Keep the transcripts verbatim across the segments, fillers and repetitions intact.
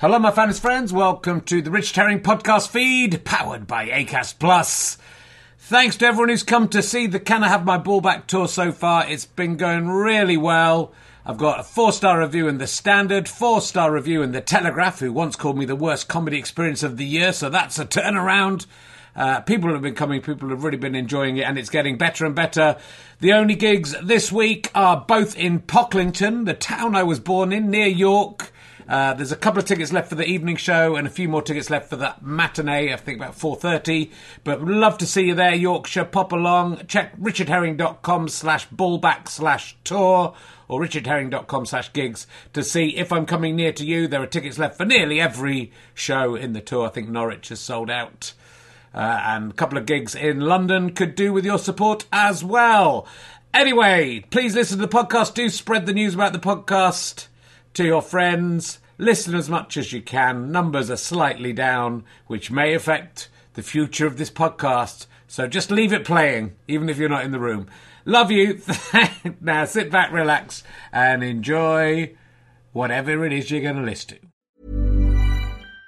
Hello, my fans friends. Welcome to the Richard Herring podcast feed, powered by Acast Plus. Thanks to everyone who's come to see the Can I Have My Ball Back tour so far. It's been going really well. I've got a four-star review in The Standard, four-star review in The Telegraph, who once called me the worst comedy experience of the year, so that's a turnaround. Uh, people have been coming, people have really been enjoying it, and it's getting better and better. The only gigs this week are both in Pocklington, the town I was born in, near York. Uh, there's a couple of tickets left for the evening show and a few more tickets left for the matinee, I think about four thirty. But would love to see you there, Yorkshire. Pop along. Check richardherring.com slash ballback slash tour or richardherring.com slash gigs to see if I'm coming near to you. There are tickets left for nearly every show in the tour. I think Norwich has sold out. Uh, and a couple of gigs in London could do with your support as well. Anyway, please listen to the podcast. Do spread the news about the podcast to your friends. Listen as much as you can. Numbers are slightly down, which may affect the future of this podcast. So just leave it playing, even if you're not in the room. Love you. Now sit back, relax, and enjoy whatever it is you're going to listen to.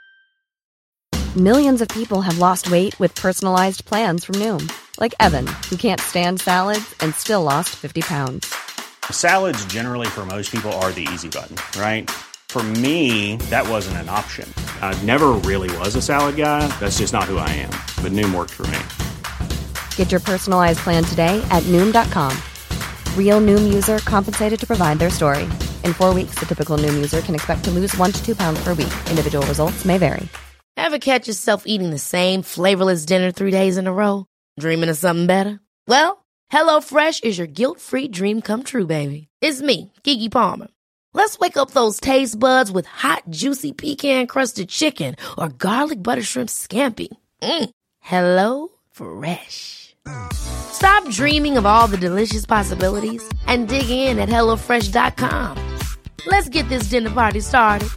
Millions of people have lost weight with personalized plans from Noom. Like Evan, who can't stand salads and still lost fifty pounds. Salads generally for most people are the easy button, right? For me, that wasn't an option. I never really was a salad guy. That's just not who I am. But Noom worked for me. Get your personalized plan today at Noom dot com. Real Noom user compensated to provide their story. In four weeks, the typical Noom user can expect to lose one to two pounds per week. Individual results may vary. Ever catch yourself eating the same flavorless dinner three days in a row? Dreaming of something better? Well, HelloFresh is your guilt-free dream come true, baby. It's me, Keke Palmer. Let's wake up those taste buds with hot, juicy pecan-crusted chicken or garlic butter shrimp scampi. Mm. Hello Fresh. Stop dreaming of all the delicious possibilities and dig in at hello fresh dot com. Let's get this dinner party started.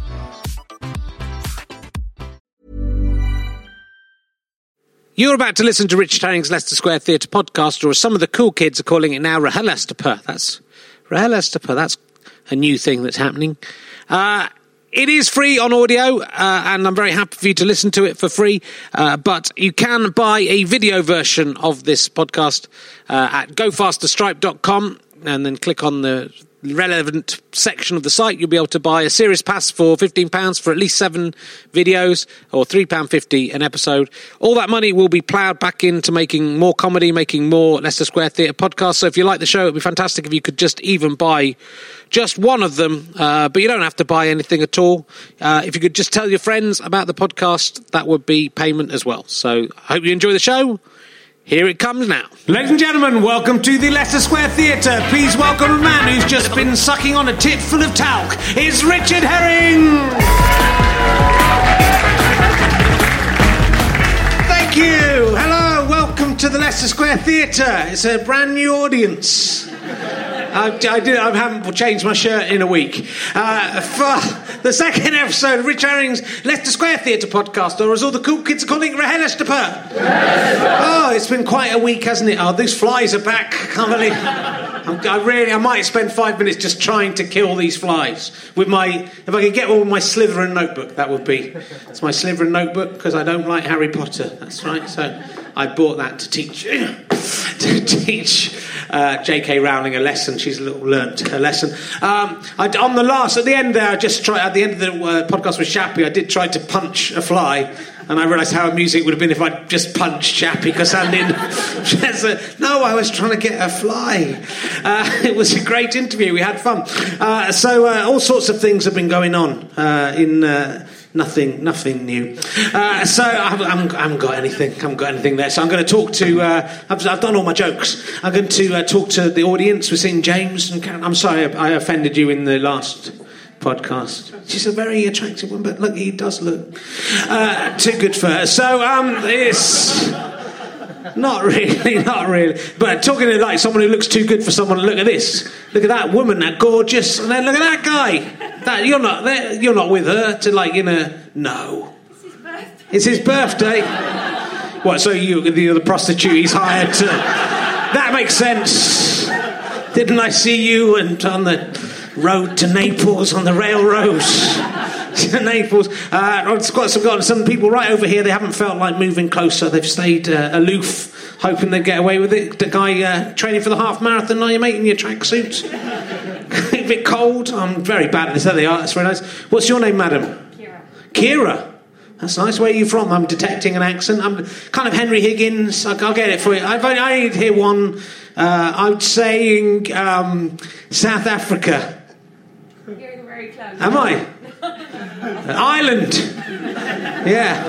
You're about to listen to Richard Herring's Leicester Square Theatre podcast, or as some of the cool kids are calling it now, RHLSTP. That's RHLSTP. That's a new thing that's happening. Uh, it is free on audio, uh, and I'm very happy for you to listen to it for free. Uh, but you can buy a video version of this podcast uh, at go faster stripe dot com, and then click on the relevant section of the site. You'll be able to buy a series pass for fifteen pounds for at least seven videos, or three pounds fifty an episode. All that money will be ploughed back into making more comedy, making more Leicester Square Theatre podcasts. So if you like the show, it would be fantastic if you could just even buy just one of them, uh, but you don't have to buy anything at all. Uh, if you could just tell your friends about the podcast, that would be payment as well. So I hope you enjoy the show. Here it comes now. Ladies and gentlemen, welcome to the Leicester Square Theatre. Please welcome a man who's just been sucking on a tit full of talc. It's Richard Herring! Thank you! Hello, welcome to the Leicester Square Theatre. It's a brand new audience. I, I, did, I haven't changed my shirt in a week. Uh, for the second episode of Rich Herring's Leicester Square Theatre podcast, or as all the cool kids are calling it, RHLSTP. Oh, it's been quite a week, hasn't it? Oh, these flies are back. I can't believe I'm, I really, I might spend five minutes just trying to kill these flies with my, if I could get all my Slytherin notebook, that would be. It's my Slytherin notebook because I don't like Harry Potter. That's right. So I bought that to teach, to teach uh, J K Rowling a lesson. She's a little learnt her lesson. Um, I, on the last, at the end there, I just tried, at the end of the uh, podcast with Shappy, I did try to punch a fly. And I realised how amusing it would have been if I'd just punched Chappie, because I didn't... No, I was trying to get a fly. Uh, it was a great interview. We had fun. Uh, so uh, all sorts of things have been going on uh, in... Uh, Nothing, nothing new. Uh, so I haven't, I, haven't, I haven't got anything. I haven't got anything there. So I'm going to talk to. Uh, I've, I've done all my jokes. I'm going to uh, talk to the audience. We're seeing James and Karen. I'm sorry I offended you in the last podcast. She's a very attractive one, but look, he does look uh, too good for her. So um, it's not really, not really. But talking to like someone who looks too good for someone. Look at this. Look at that woman, that gorgeous, and then look at that guy. That, you're not you're not with her to like in a no. It's his birthday. It's his birthday. What? So you you're the prostitute he's hired to? That makes sense. Didn't I see you and on the road to Naples on the railroad Naples. Uh, I've got some, got some people right over here. They haven't felt like moving closer. They've stayed uh, aloof, hoping they'd get away with it. The guy uh, training for the half marathon. Are you, mate, in your tracksuit? A bit cold. I'm very bad at this. There they are. That's very nice. What's your name, madam? Kira. Kira. That's nice. Where are you from? I'm detecting an accent. I'm kind of Henry Higgins. I'll, I'll get it for you. I've only, I need to hear one. Uh, I'm saying um, South Africa. You're very close. Am I? Ireland. Yeah.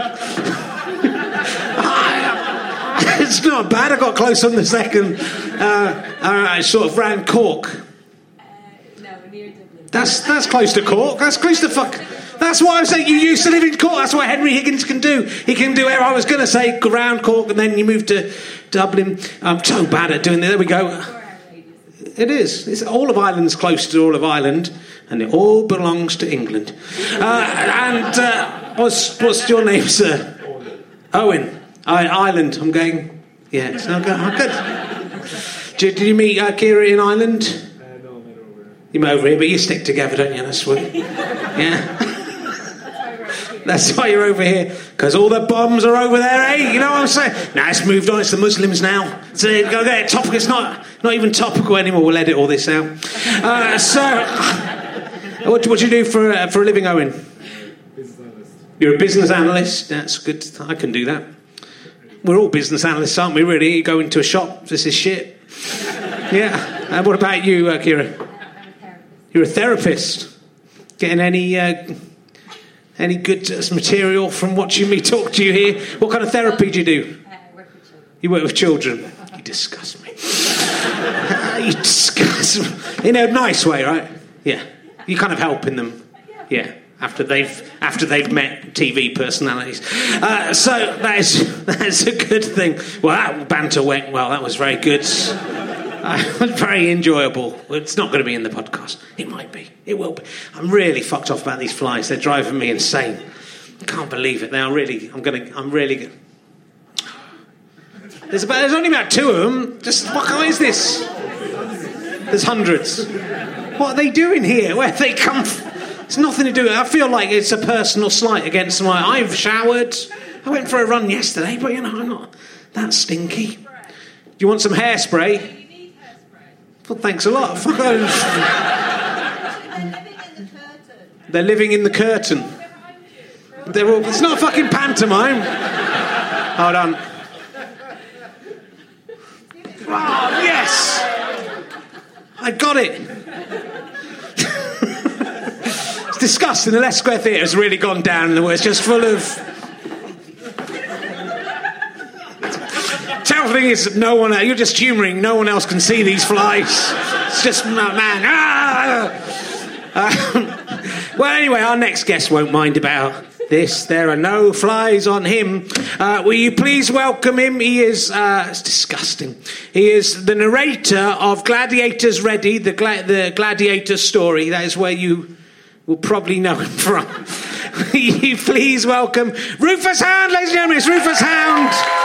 It's not bad. I got close on the second. Uh, I sort of ran Cork. Uh, no, near Dublin. That's that's close to Cork. That's close to fuck. That's what I'm saying. You used to live in Cork. That's what Henry Higgins can do. He can do. I was going to say around Cork, and then you moved to Dublin. I'm so bad at doing it. There we go. It is. It's, all of Ireland's close to all of Ireland, and it all belongs to England. Uh, and uh, what's what's your name, sir? Owen. I, Ireland. I'm going. Yeah, it's not good. Oh, good. Did, did you meet uh, Kira in Ireland? Uh, no, I met her over here. You met over here, but you stick together, don't you? That's sweet. Yeah. That's why you're over here, because all the bombs are over there, eh? You know what I'm saying? Now it's moved on. It's the Muslims now. So go get topic. It's not not even topical anymore. We'll edit all this out. Uh, so, what, what do you do for uh, for a living, Owen? Business analyst. You're a business analyst. That's good. I can do that. We're all business analysts, aren't we? Really? You go into a shop. This is shit. Yeah. And what about you, uh, Kira? I'm a therapist. You're a therapist. Getting any? Uh, Any good material from watching me talk to you here? What kind of therapy do you do? Uh, I work with children. You work with children. You disgust me. You disgust me. In a nice way, right? Yeah. You kind of helping them. Yeah. After they've after they've met T V personalities. Uh, so that is that is a good thing. Well, that banter went well. That was very good. Uh, very enjoyable. It's not going to be in the podcast. It might be. It will be. I'm really fucked off about these flies. They're driving me insane. I can't believe it. They are really. I'm going to. I'm really. There's about. There's only about two of them. Just what kind is this? There's hundreds. What are they doing here? Where have they come from? It's nothing to do with it. I feel like it's a personal slight against my. I've showered. I went for a run yesterday, but you know I'm not that stinky. Do you want some hairspray? Well, thanks a lot. Fuck those. They're living in the curtain. They're all, it's not a fucking pantomime. Hold on. Oh, yes. I got it. It's disgusting. The Leicester Square Theatre has really gone down in the way. It's just full of... Terrible thing is, no one. You're just humouring. No one else can see these flies. It's just man. Ah! Uh, well, anyway, our next guest won't mind about this. There are no flies on him. Uh, will you please welcome him? He is. Uh, it's disgusting. He is the narrator of Gladiators Ready, the gla- the Gladiator story. That is where you will probably know him from. Will you please welcome Rufus Hound, ladies and gentlemen. It's Rufus Hound.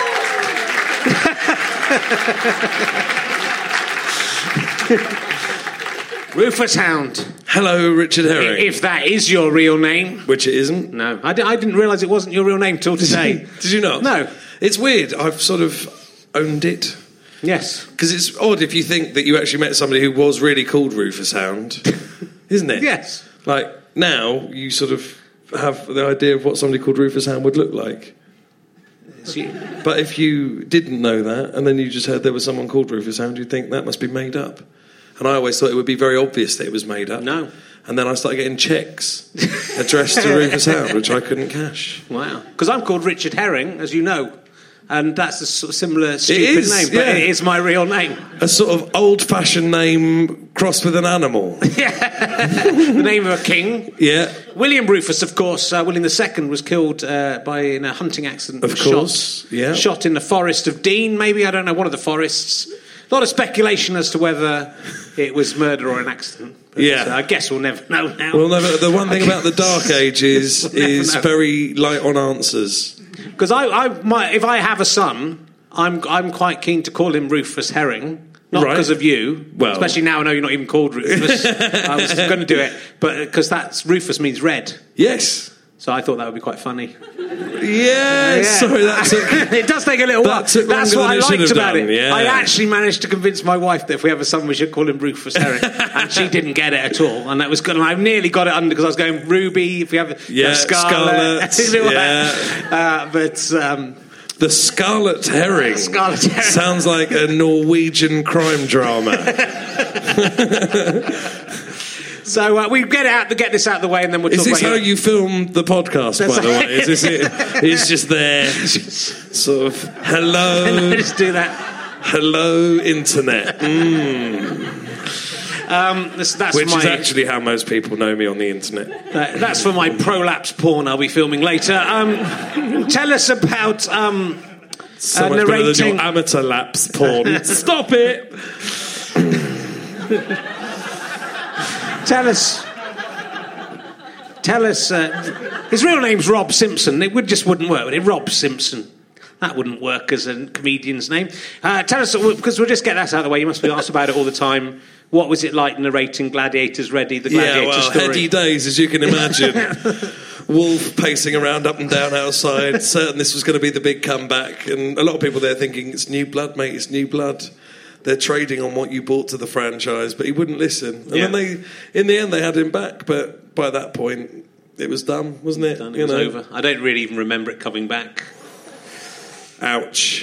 Rufus Hound. Hello, Richard Herring. If that is your real name. Which it isn't. No. I, d- I didn't realise it wasn't your real name till today. Did you not? No. It's weird. I've sort of owned it. Yes. Because it's odd if you think that you actually met somebody who was really called Rufus Hound. Isn't it? Yes. Like, now you sort of have the idea of what somebody called Rufus Hound would look like. But if you didn't know that, and then you just heard there was someone called Rufus Hound, you'd think that must be made up. And I always thought it would be very obvious that it was made up. No. And then I started getting cheques addressed to Rufus Hound, which I couldn't cash. Wow. Because I'm called Richard Herring, as you know. And that's a sort of similar stupid is, name, but yeah. it is my real name. A sort of old-fashioned name crossed with an animal. Yeah. The name of a king. Yeah. William Rufus, of course, uh, William the Second was killed uh, by in a hunting accident. Of course, shot, yeah. Shot in the forest of Dean, maybe, I don't know, one of the forests. A lot of speculation as to whether it was murder or an accident. But, yeah. uh, I guess we'll never know now. Well, never, the one thing about the Dark Ages we'll is know. very light on answers. Because I, I, my, if I have a son, I'm, I'm quite keen to call him Rufus Herring. Not Right. because of you, Well. especially now I know you're not even called Rufus. I was going to do it, but because that's Rufus means red, Yes. so I thought that would be quite funny. Yeah, sorry, that took... It does take a little That while. took That's longer what than I it should liked have about done, it. yeah. I actually managed to convince my wife that if we have a son, we should call him Rufus Herring, and she didn't get it at all. And that was good. And I nearly got it under because I was going Ruby. If we have, Yeah, have Scarlet, Scarlet, yeah. uh, but. Um, The Scarlet Herring. Scarlet Herring. Sounds like a Norwegian crime drama. So uh, we get it out to get this out of the way, and then we'll Is talk this about how your- you filmed the podcast, by That's the right. way? Is this it? It's just there, sort of, hello, And I just do that. hello, internet. Mm. Um, this, that's Which my, is actually how most people know me on the internet. uh, that's for my prolapse porn I'll be filming later. Um, tell us about um, So uh, much better than narrating. your amateur lapse porn. Stop it! Tell us. Tell us. Uh, his real name's Rob Simpson. It would just wouldn't work, would it? Rob Simpson. That wouldn't work as a comedian's name. Uh, tell us, because we'll just get that out of the way. You must be asked about it all the time. What was it like narrating Gladiators Ready, the Gladiator Yeah, well, story? heady days, as you can imagine. Wolf pacing around up and down outside, certain this was going to be the big comeback. And a lot of people there thinking, it's new blood, mate, it's new blood. They're trading on what you brought to the franchise, but he wouldn't listen. And Yeah. then they, in the end, they had him back, but by that point, it was done, wasn't it? Done, it You was know? over. I don't really even remember it coming back. Ouch.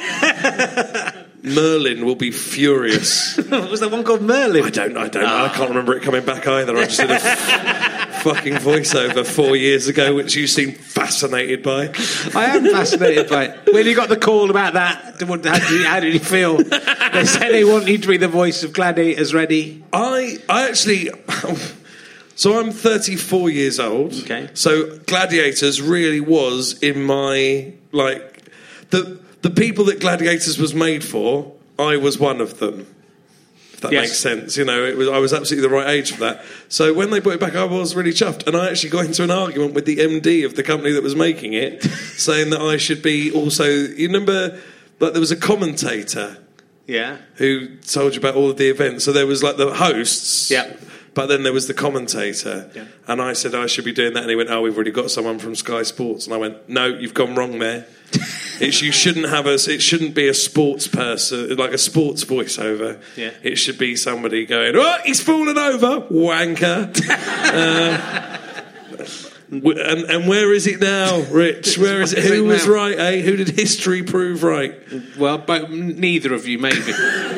Merlin will be furious. Was there one called Merlin? I don't, I don't, I can't remember it coming back either. I just did a f- fucking voiceover four years ago, which you seemed fascinated by. I am fascinated by it. When you got the call about that, how did you, how did you feel? They said they want you to be the voice of Gladiators Ready. I, I actually. So I'm thirty-four years old. Okay. So Gladiators really was in my like the the people that Gladiators was made for. I was one of them. If that Yes. makes sense, you know, it was I was absolutely the right age for that. So when they brought it back, I was really chuffed, and I actually got into an argument with the M D of the company that was making it, saying that I should be also. You remember, like there was a commentator Yeah. who told you about all of the events. So there was like the hosts. Yeah. But then there was the commentator. Yeah. And I said I should be doing that. And he went, oh, we've already got someone from Sky Sports. And I went, no, you've gone wrong there. It's, you shouldn't have a, it shouldn't be a sports person, like a sports voiceover. Yeah. It should be somebody going, oh, he's fallen over, wanker. uh, w- and, and where is it now, Rich? Where is it? Where is Who it was now? right, eh? Who did history prove right? Well, but neither of you, maybe.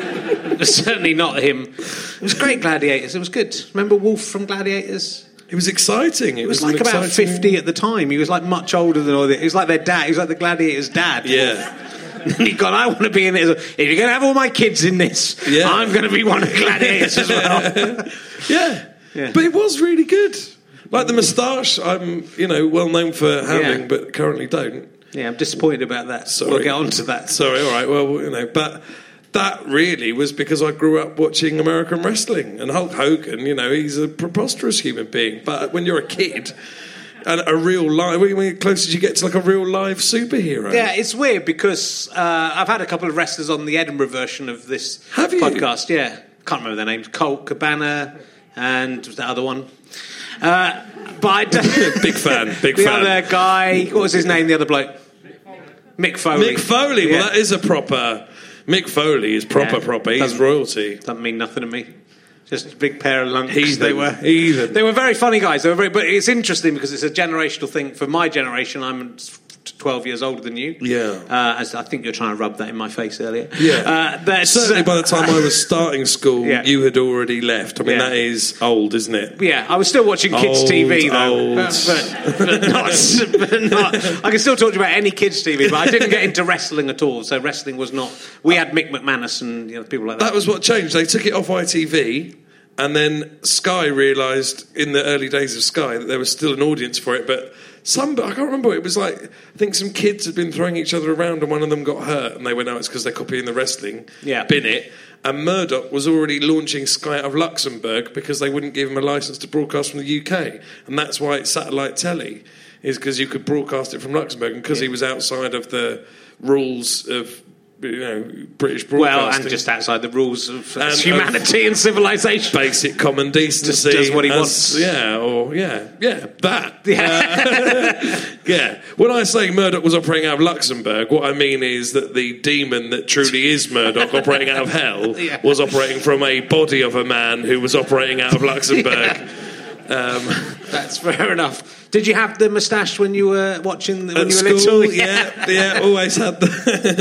Certainly not him. It was great, Gladiators. It was good. Remember Wolf from Gladiators? It was exciting. It, He was an like about exciting- fifty at the time. He was like much older than all the. He was like their dad. He was like the Gladiators' dad. Yeah. And he gone, I want to be in it. If you're going to have all my kids in this, Yeah. I'm going to be one of Gladiators as well. Yeah. Yeah. But it was really good. Like the moustache, I'm, you know, well known for having, Yeah. but currently don't. Yeah, I'm disappointed about that. Sorry. We'll get on to that. Sorry, all right, well, you know, but that really was because I grew up watching American wrestling. And Hulk Hogan, you know, he's a preposterous human being. But when you're a kid, and a real live, when you closer you get to like a real live superhero. Yeah, it's weird because uh, I've had a couple of wrestlers on the Edinburgh version of this Have you? podcast. Yeah, can't remember their names. Colt Cabana and was that other one. Uh, but I don't- Big fan, big the fan. other guy, what was his name? The other bloke, Mick Foley. Mick Foley, Yeah. well, that is a proper. Mick Foley is proper, Yeah. proper. He's Doesn't- royalty. Doesn't mean nothing to me. Just a big pair of lunks. Heathen. They were. Heathen. They were very funny guys. They were very. But it's interesting because it's a generational thing. For my generation, I'm twelve years older than you. Yeah. Uh, as I think you're trying to rub that in my face earlier. Yeah. Uh, that's, Certainly by the time I was starting school, Yeah. you had already left. I mean, Yeah. that is old, isn't it? Yeah, I was still watching kids' Old, T V though, old. But, but, not, but not. I can still talk to you about any kids' T V, but I didn't get into wrestling at all. So wrestling was not. We had Mick McManus and you know, people like that. That was what changed. They took it off I T V, and then Sky realised in the early days of Sky that there was still an audience for it, but some, I can't remember, it was like, I think some kids had been throwing each other around and one of them got hurt, and they went, oh, it's because they're copying the wrestling. Yeah. Bin it. And Murdoch was already launching Sky out of Luxembourg because they wouldn't give him a licence to broadcast from the U K. And that's why it's satellite telly, is because you could broadcast it from Luxembourg, and because he was outside of the rules of you know, British Well, broadcasting. and just outside the rules of uh, And humanity of and civilization. Basic common decency. Just does what he as- wants. Yeah, or, yeah, yeah, that. Yeah. Uh, yeah. When I say Murdoch was operating out of Luxembourg, what I mean is that the demon that truly is Murdoch operating out of hell Yeah. was operating from a body of a man who was operating out of Luxembourg. Um, That's fair enough. Did you have the moustache when you were watching, the, when At you were school, little? yeah, yeah, always had the.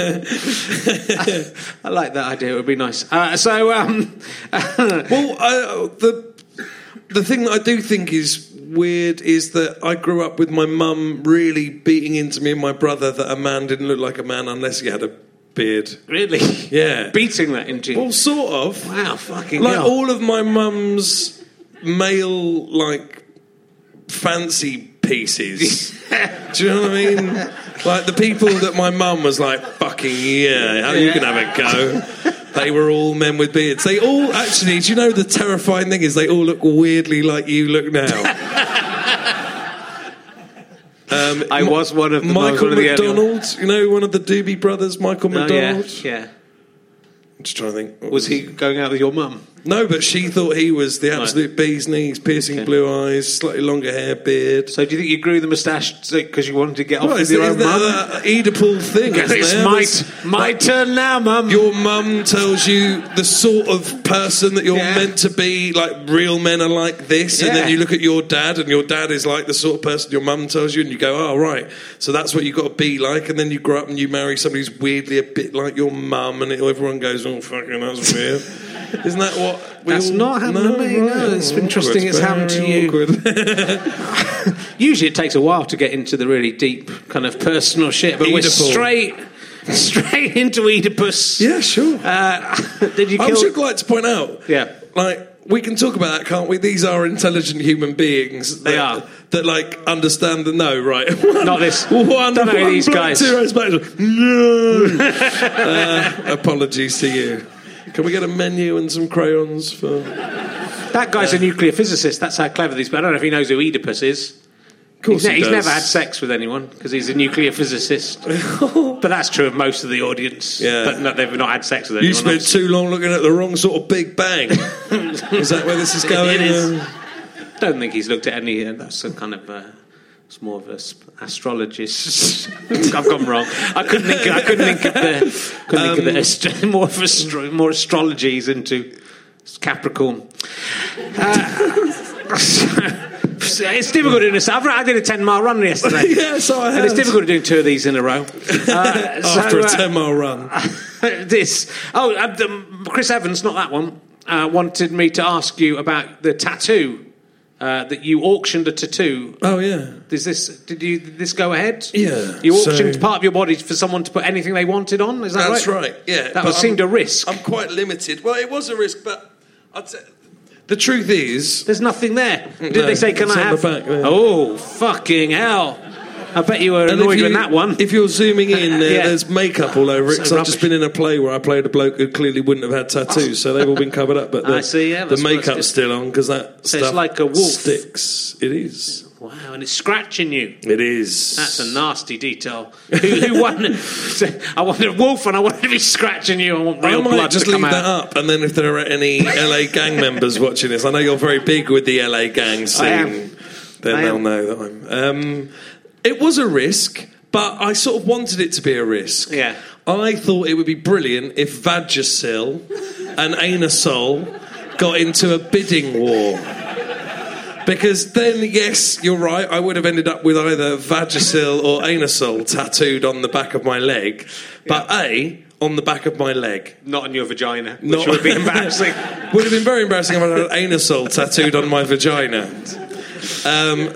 I like that idea. It would be nice. Uh, so, um, well, I, the the thing that I do think is weird is that I grew up with my mum really beating into me and my brother that a man didn't look like a man unless he had a beard. really? Yeah, Beating that into you? well, sort of. Wow, fucking Like hell. all of my mum's male, like, fancy pieces. Do you know what I mean? Like the people that my mum was like, fucking yeah, how you can have a go? They were all men with beards. They all, actually, do you know the terrifying thing is they all look weirdly like you look now. Um, I was one of them. I was Michael one of the early McDonald, you know, one of the Doobie brothers, Michael ones. Oh, yeah, McDonald. yeah. I'm just trying to think. What Was he going out with your mum? No, but she thought he was the absolute bee's knees, piercing Okay. blue eyes, slightly longer hair, beard. So do you think you grew the moustache because you wanted to get off Well, with it's your the, own the, mum? the Oedipal thing, isn't It's there? my, There's- my turn now, mum. Your mum tells you the sort of person that you're Yeah. meant to be, like real men are like this, and Yeah. then you look at your dad, and your dad is like the sort of person your mum tells you, and you go, oh, right, so that's what you've got to be like, and then you grow up and you marry somebody who's weirdly a bit like your mum, and it, everyone goes, oh, fucking, that's weird. Isn't that what we That's all... not happened to me, no, it's interesting it's happened to you. Awkward. Usually it takes a while to get into the really deep kind of personal shit, but we're Oedipal. straight, straight into Oedipus. Yeah, sure. Uh, did you I kill... would like to point out, Yeah. like, we can talk about that, can't we? These are intelligent human beings. They that, are. That, like, understand the no, right? Not this. One, Don't know one these black guys. zero special. No. uh, apologies to you. Can we get a menu and some crayons for... That guy's a nuclear physicist. That's how clever these... But I don't know if he knows who Oedipus is. Of course he's, he ne- he's does. never had sex with anyone because he's a nuclear physicist. But that's true of most of the audience. Yeah. But no, they've not had sex with anyone. You spent too long looking at the wrong sort of Big Bang. Is that where this is going? It is. Um, don't think he's looked at any. Uh, that's a kind of. Uh, it's more of a sp- astrologist. I've gone wrong. I couldn't think. Of, I couldn't think of the. Couldn't think of the ast- more of astro- more astrology. He's into Capricorn. Uh, it's difficult doing this. I've, I did a ten mile run yesterday. yeah, so I And it's have. difficult doing two of these in a row. Uh, After so, a ten mile run. this. Oh, uh, the, Chris Evans, not that one, uh, wanted me to ask you about the tattoo uh, that you auctioned a tattoo. Oh, yeah. Is this? Did you? Did this go ahead? Yeah, You auctioned so- part of your body for someone to put anything they wanted on. Is that That's right? right, yeah. That but was, seemed I'm- a risk. I'm quite limited. Well, it was a risk, but I'd say, the truth is... There's nothing there. Did No, they say, "Can it's I on have?" the back there. Oh, fucking hell! I bet you were And annoyed if you- with that one. If you're zooming in, uh, Yeah. there's makeup all over it. So Because I've just rubbish. been in a play where I played a bloke who clearly wouldn't have had tattoos, so they've all been covered up. But the, I see, yeah, the that's- that's makeup's good. still on because that So it's stuff like a wolf. sticks. It is. Wow, and it's scratching you. It is. That's a nasty detail. Who, who won? I wanted a wolf, and I wanted to be scratching you. I want I real might blood just to leave come that out. up, and then if there are any L A gang members watching this, I know you're very big with the L A gang scene. I am. Then I they'll am. know that I'm. Um, it was a risk, but I sort of wanted it to be a risk. Yeah. I thought it would be brilliant if Vagisil and Anusol got into a bidding war. Because then, yes, you're right, I would have ended up with either Vagisil or Anusol tattooed on the back of my leg. But A, on the back of my leg. Not on your vagina, which Not- would be embarrassing. Would have been very embarrassing if I had Anusol tattooed on my vagina. Um,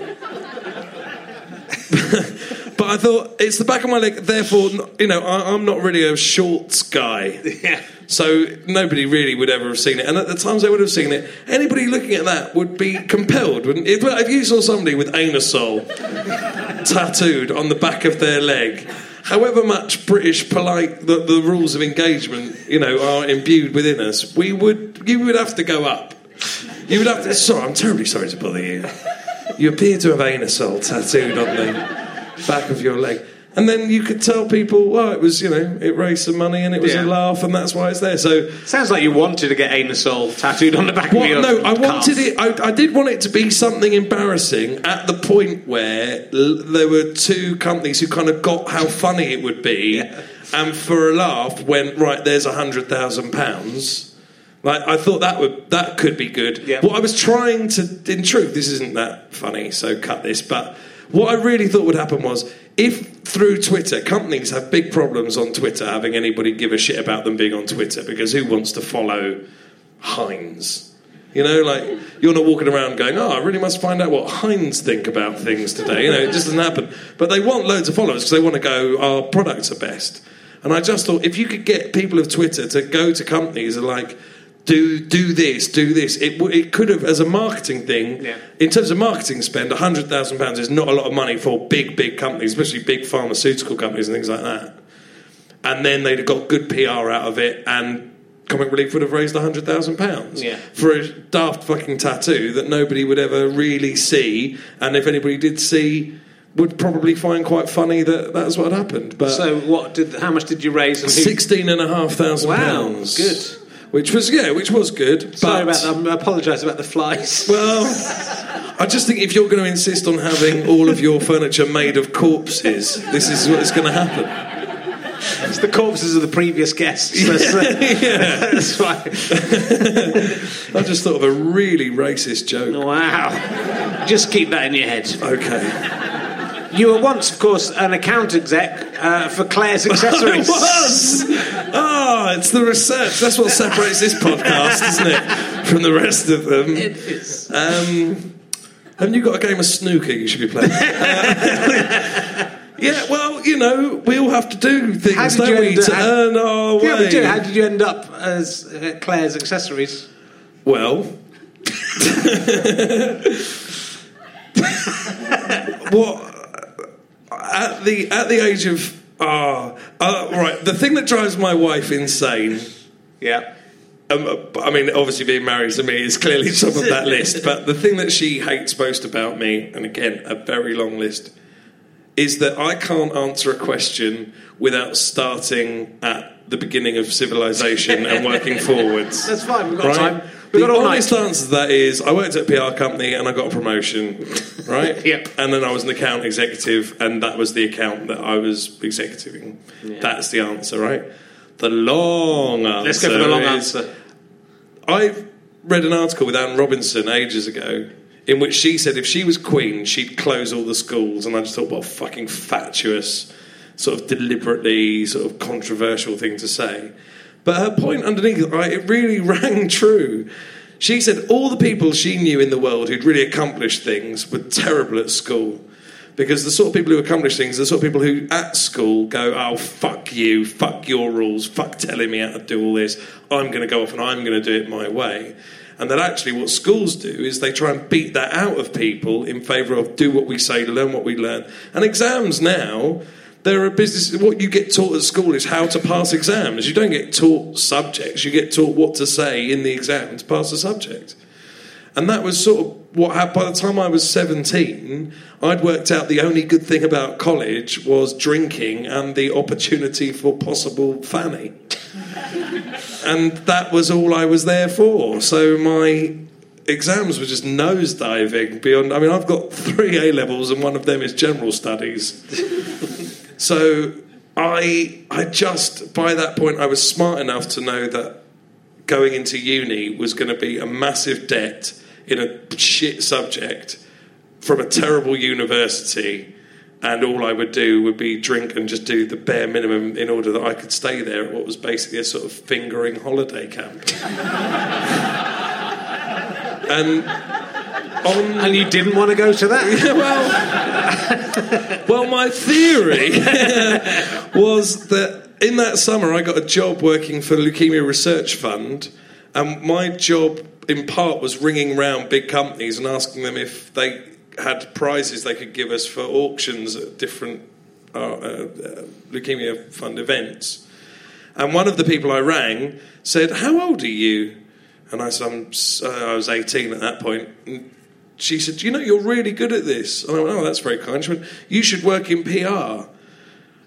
but I thought, it's the back of my leg, therefore, you know, I, I'm not really a shorts guy. Yeah. So nobody really would ever have seen it. And at the times they would have seen it, anybody looking at that would be compelled, wouldn't it? If, if you saw somebody with Anusol tattooed on the back of their leg, however much British polite the, the rules of engagement, you know, are imbued within us, we would you would have to go up. You would have to. Sorry, I'm terribly sorry to bother you. You appear to have Anusol tattooed on the back of your leg. And then you could tell people, well, it was, you know, it raised some money and it was Yeah. a laugh and that's why it's there. So Sounds like you wanted to get Anusol tattooed on the back Well, of your no, I calf. wanted it. I, I did want it to be something embarrassing at the point where l- there were two companies who kind of got how funny it would be, Yeah. and for a laugh went right. There's a hundred thousand pounds. Like I thought that would that could be good. Yeah. What I was trying to, in truth, this isn't that funny, so cut this. But what I really thought would happen was, if through Twitter, companies have big problems on Twitter having anybody give a shit about them being on Twitter, because who wants to follow Heinz? You know, like, you're not walking around going, oh, I really must find out what Heinz think about things today. You know, it just doesn't happen. But they want loads of followers because they want to go, our products are best. And I just thought, if you could get people of Twitter to go to companies and like, do do this, do this. It w- it could have, as a marketing thing, Yeah. in terms of marketing spend, one hundred thousand pounds is not a lot of money for big, big companies, especially big pharmaceutical companies and things like that. And then they'd have got good P R out of it, and Comic Relief would have raised one hundred thousand pounds Yeah. for a daft fucking tattoo that nobody would ever really see, and if anybody did see, would probably find quite funny that that's what happened. But So what did? How much did you raise? And who- sixteen and a half thousand Wow, pounds. good. Which was, yeah, which was good. Sorry but, about that. I apologise about the flies. Well, I just think if you're going to insist on having all of your furniture made of corpses, this is what's going to happen. It's the corpses of the previous guests. That's, uh, Yeah. that's right. I just thought of a really racist joke. Wow. Just keep that in your head. Okay. You were once, of course, an account exec uh, for Claire's Accessories. It was! Ah, it's the research. That's what separates this podcast, isn't it, from the rest of them. It is. Um, haven't you got a game of snooker you should be playing? Uh, yeah, well, you know, we all have to do things, How did don't you we, end- to how- earn our way. Yeah, we do. How did you end up as uh, Claire's Accessories? Well, what at the at the age of ah uh, right, the thing that drives my wife insane. Yeah. Um, I mean, obviously being married to me is clearly top of that list, but the thing that she hates most about me, and again, a very long list, is that I can't answer a question without starting at the beginning of civilization and working forwards. That's fine, we've got right? time. We've The got all honest night. answer to that is I worked at a P R company and I got a promotion, right? Yep. And then I was an account executive, and that was the account that I was executiving. That's the answer, right? The long answer. Let's go for the long is- answer. I read an article with Anne Robinson ages ago in which she said if she was queen, she'd close all the schools, and I just thought, what a fucking fatuous, sort of deliberately sort of controversial thing to say. But her point underneath it, right, it really rang true. She said all the people she knew in the world who'd really accomplished things were terrible at school. Because the sort of people who accomplish things are the sort of people who at school go, oh, fuck you, fuck your rules, fuck telling me how to do all this, I'm going to go off and I'm going to do it my way. And that actually what schools do is they try and beat that out of people in favour of do what we say, learn what we learn. And exams now, they're a business. What you get taught at school is how to pass exams. You don't get taught subjects, you get taught what to say in the exam to pass the subject. And that was sort of what happened. By the time I was seventeen, I'd worked out the only good thing about college was drinking and the opportunity for possible fanny. And that was all I was there for. So my exams were just nosediving beyond. I mean, I've got three A levels and one of them is general studies. So I, I just, by that point, I was smart enough to know that going into uni was going to be a massive debt in a shit subject from a terrible university, and all I would do would be drink and just do the bare minimum in order that I could stay there at what was basically a sort of fingering holiday camp. and on And you didn't want to go to that? well, well, my theory was that in that summer I got a job working for the Leukemia Research Fund, and my job in part was ringing round big companies and asking them if they had prizes they could give us for auctions at different uh, uh, Leukemia Fund events. And one of the people I rang said, "How old are you?" And I said, I'm, uh, I was eighteen at that point. And she said, "Do you know, you're really good at this?" And I went, "Oh, that's very kind." She went, "You should work in P R."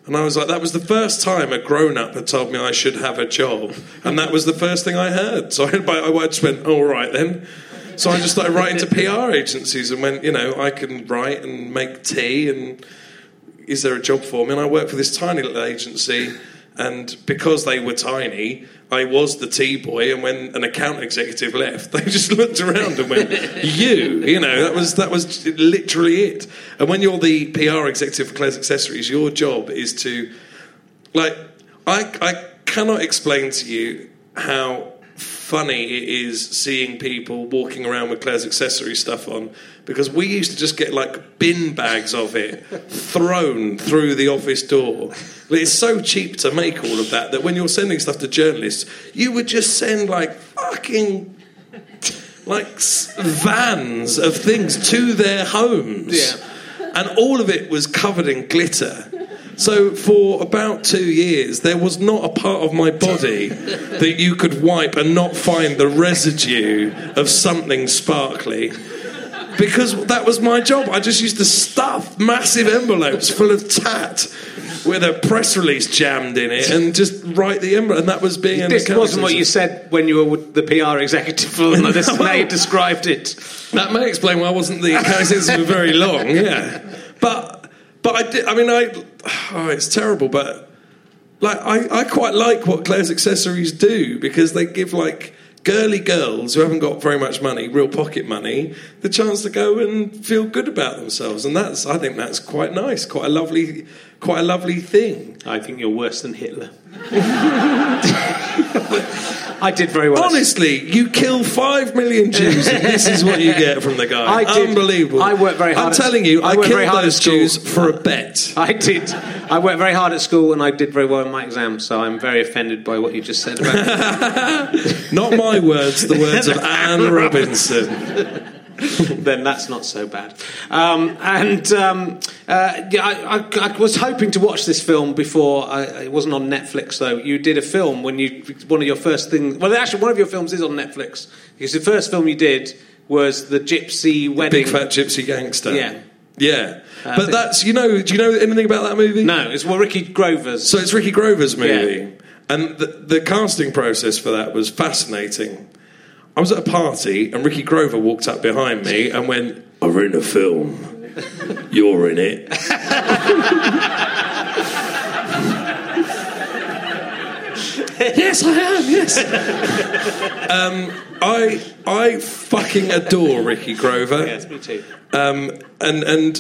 And I was like, that was the first time a grown-up had told me I should have a job. And that was the first thing I heard. So I, I just went, oh, all right then. So I just started writing to P R agencies and went, you know, I can write and make tea, and is there a job for me? And I worked for this tiny little agency, and because they were tiny, I was the tea boy, and when an account executive left, they just looked around and went, you, you know, that was that was literally it. And when you're the P R executive for Claire's Accessories, your job is to, like, I, I cannot explain to you how funny it is seeing people walking around with Claire's Accessories stuff on, because we used to just get like bin bags of it thrown through the office door. It's so cheap to make all of that that when you're sending stuff to journalists, you would just send like fucking like vans of things to their homes. Yeah. And all of it was covered in glitter. So for about two years, there was not a part of my body that you could wipe and not find the residue of something sparkly. Because that was my job. I just used to stuff massive envelopes full of tat with a press release jammed in it and just write the envelope. And that was being an This account wasn't what you executive. said when you were with the P R executive for them. This is how you described it. That may explain why I wasn't the account executive for very long, yeah. But... But I did, I mean, I, oh, it's terrible, but like I, I quite like what Claire's Accessories do, because they give like girly girls who haven't got very much money, real pocket money, the chance to go and feel good about themselves, and that's, I think that's quite nice, quite a lovely, quite a lovely thing. I think you're worse than Hitler. I did very well. Honestly, you kill five million Jews, and this is what you get from the guy. I did. Unbelievable. I worked very hard I'm at- telling you, I I, worked very killed hard at those school. Jews for a bet. I did. I worked very hard at school, and I did very well in my exams, so I'm very offended by what you just said about me. Not my words, the words of Anne Robinson. Then that's not so bad. Um, and um, uh, yeah, I, I, I was hoping to watch this film before. I, it wasn't on Netflix, though. You did a film when you one of your first things. Well, actually, one of your films is on Netflix, because the first film you did was the Gypsy Wedding. Big Fat Gypsy Gangster. Yeah. Yeah. Uh, but that's, you know, do you know anything about that movie? No, it's well, Ricky Grover's. So it's Ricky Grover's movie. Yeah. And the, the casting process for that was fascinating. I was at a party and Ricky Grover walked up behind me and went, "I'm in a film. You're in it." Yes, I am, yes. um, I I fucking adore Ricky Grover. Yes, me too. Um, and and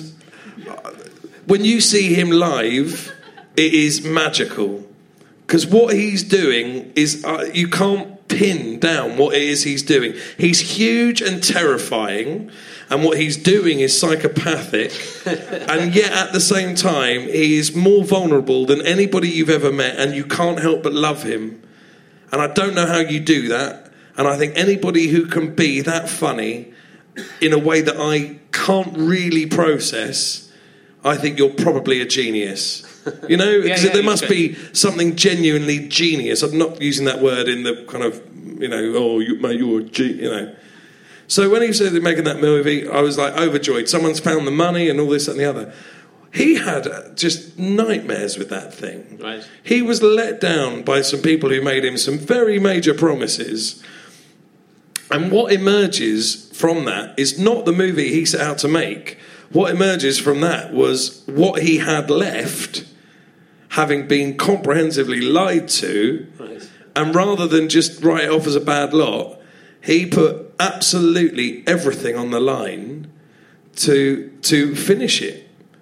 when you see him live, it is magical, because what he's doing is uh, you can't pin down what it is he's doing. He's huge and terrifying, and what he's doing is psychopathic, and yet at the same time he is more vulnerable than anybody you've ever met, and you can't help but love him. And I don't know how you do that, and I think anybody who can be that funny in a way that I can't really process, I think you're probably a genius. You know, Yeah, yeah, there you must should. be something genuinely genius. I'm not using that word in the kind of, you know, oh, you, mate, you're a ge-, you know. So when he said they're making that movie, I was like overjoyed. Someone's found the money and all this and the other. He had uh, just nightmares with that thing. Right. He was let down by some people who made him some very major promises. And what emerges from that is not the movie he set out to make. What emerges from that was what he had left, having been comprehensively lied to, Right. and rather than just write it off as a bad lot, he put absolutely everything on the line to to finish it.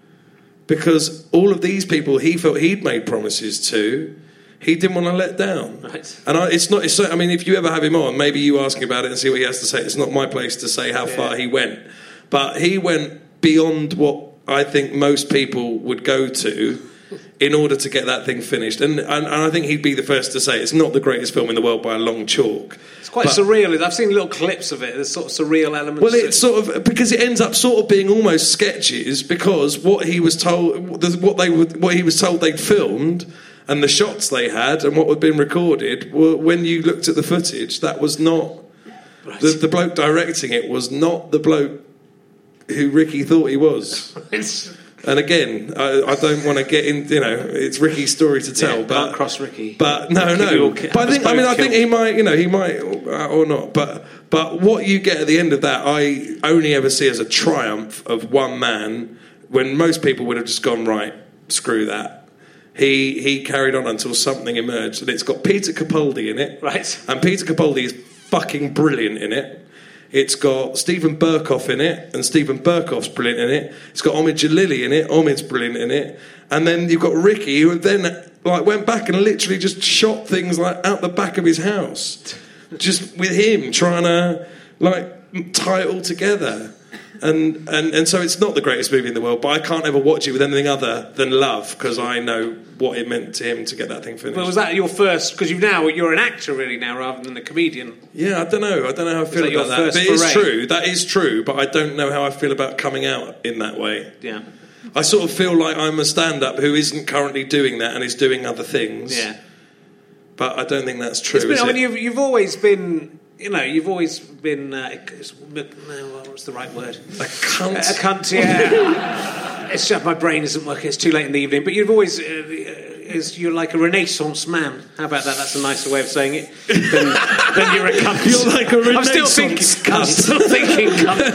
Because all of these people he felt he'd made promises to, he didn't want to let down. Right. And I, it's not. It's so, I mean, if you ever have him on, maybe you ask him about it and see what he has to say. It's not my place to say how Yeah. far he went, but he went beyond what I think most people would go to in order to get that thing finished. And, and, and I think he'd be the first to say it's not the greatest film in the world by a long chalk. It's quite But- surreal. I've seen little clips of it. There's sort of surreal elements. Well, to it's sort of because it ends up sort of being almost sketches, because what he was told, what they would, what he was told they'd filmed, and the shots they had, and what had been recorded, were, when you looked at the footage, that was not Right. the, the bloke directing it was not the bloke who Ricky thought he was. It's, And again, I, I don't want to get in. You know, it's Ricky's story to tell. Yeah, but can't cross Ricky. But no, no. But I think. I mean, I think he might. You know, he might or not. But but what you get at the end of that, I only ever see as a triumph of one man. When most people would have just gone, right, screw that. He he carried on until something emerged, and it's got Peter Capaldi in it. Right. And Peter Capaldi is fucking brilliant in it. It's got Stephen Burkoff in it, and Stephen Burkoff's brilliant in it. It's got Omid Jalili in it. Omid's brilliant in it. And then you've got Ricky, who then like went back and literally just shot things like out the back of his house, just with him trying to like tie it all together. And, and and so it's not the greatest movie in the world, but I can't ever watch it with anything other than love, because I know what it meant to him to get that thing finished. But was that your first? Because you've now you're an actor really now rather than a comedian. Yeah, I don't know. I don't know how I feel that about your that. first But it is foray? true. That is true. But I don't know how I feel about coming out in that way. Yeah. I sort of feel like I'm a stand-up who isn't currently doing that and is doing other things. Yeah. But I don't think that's true. It's been, is I mean, it? you've you've always been. You know, you've always been. Uh, no, what's the right word? A cunt. A cunt. Yeah. It's just my brain isn't working. It's too late in the evening. But you've always. Uh, is you're like a Renaissance man. How about that? That's a nicer way of saying it. Then, then you're a cunt. You're like a I'm still thinking Renaissance cunt. I'm still thinking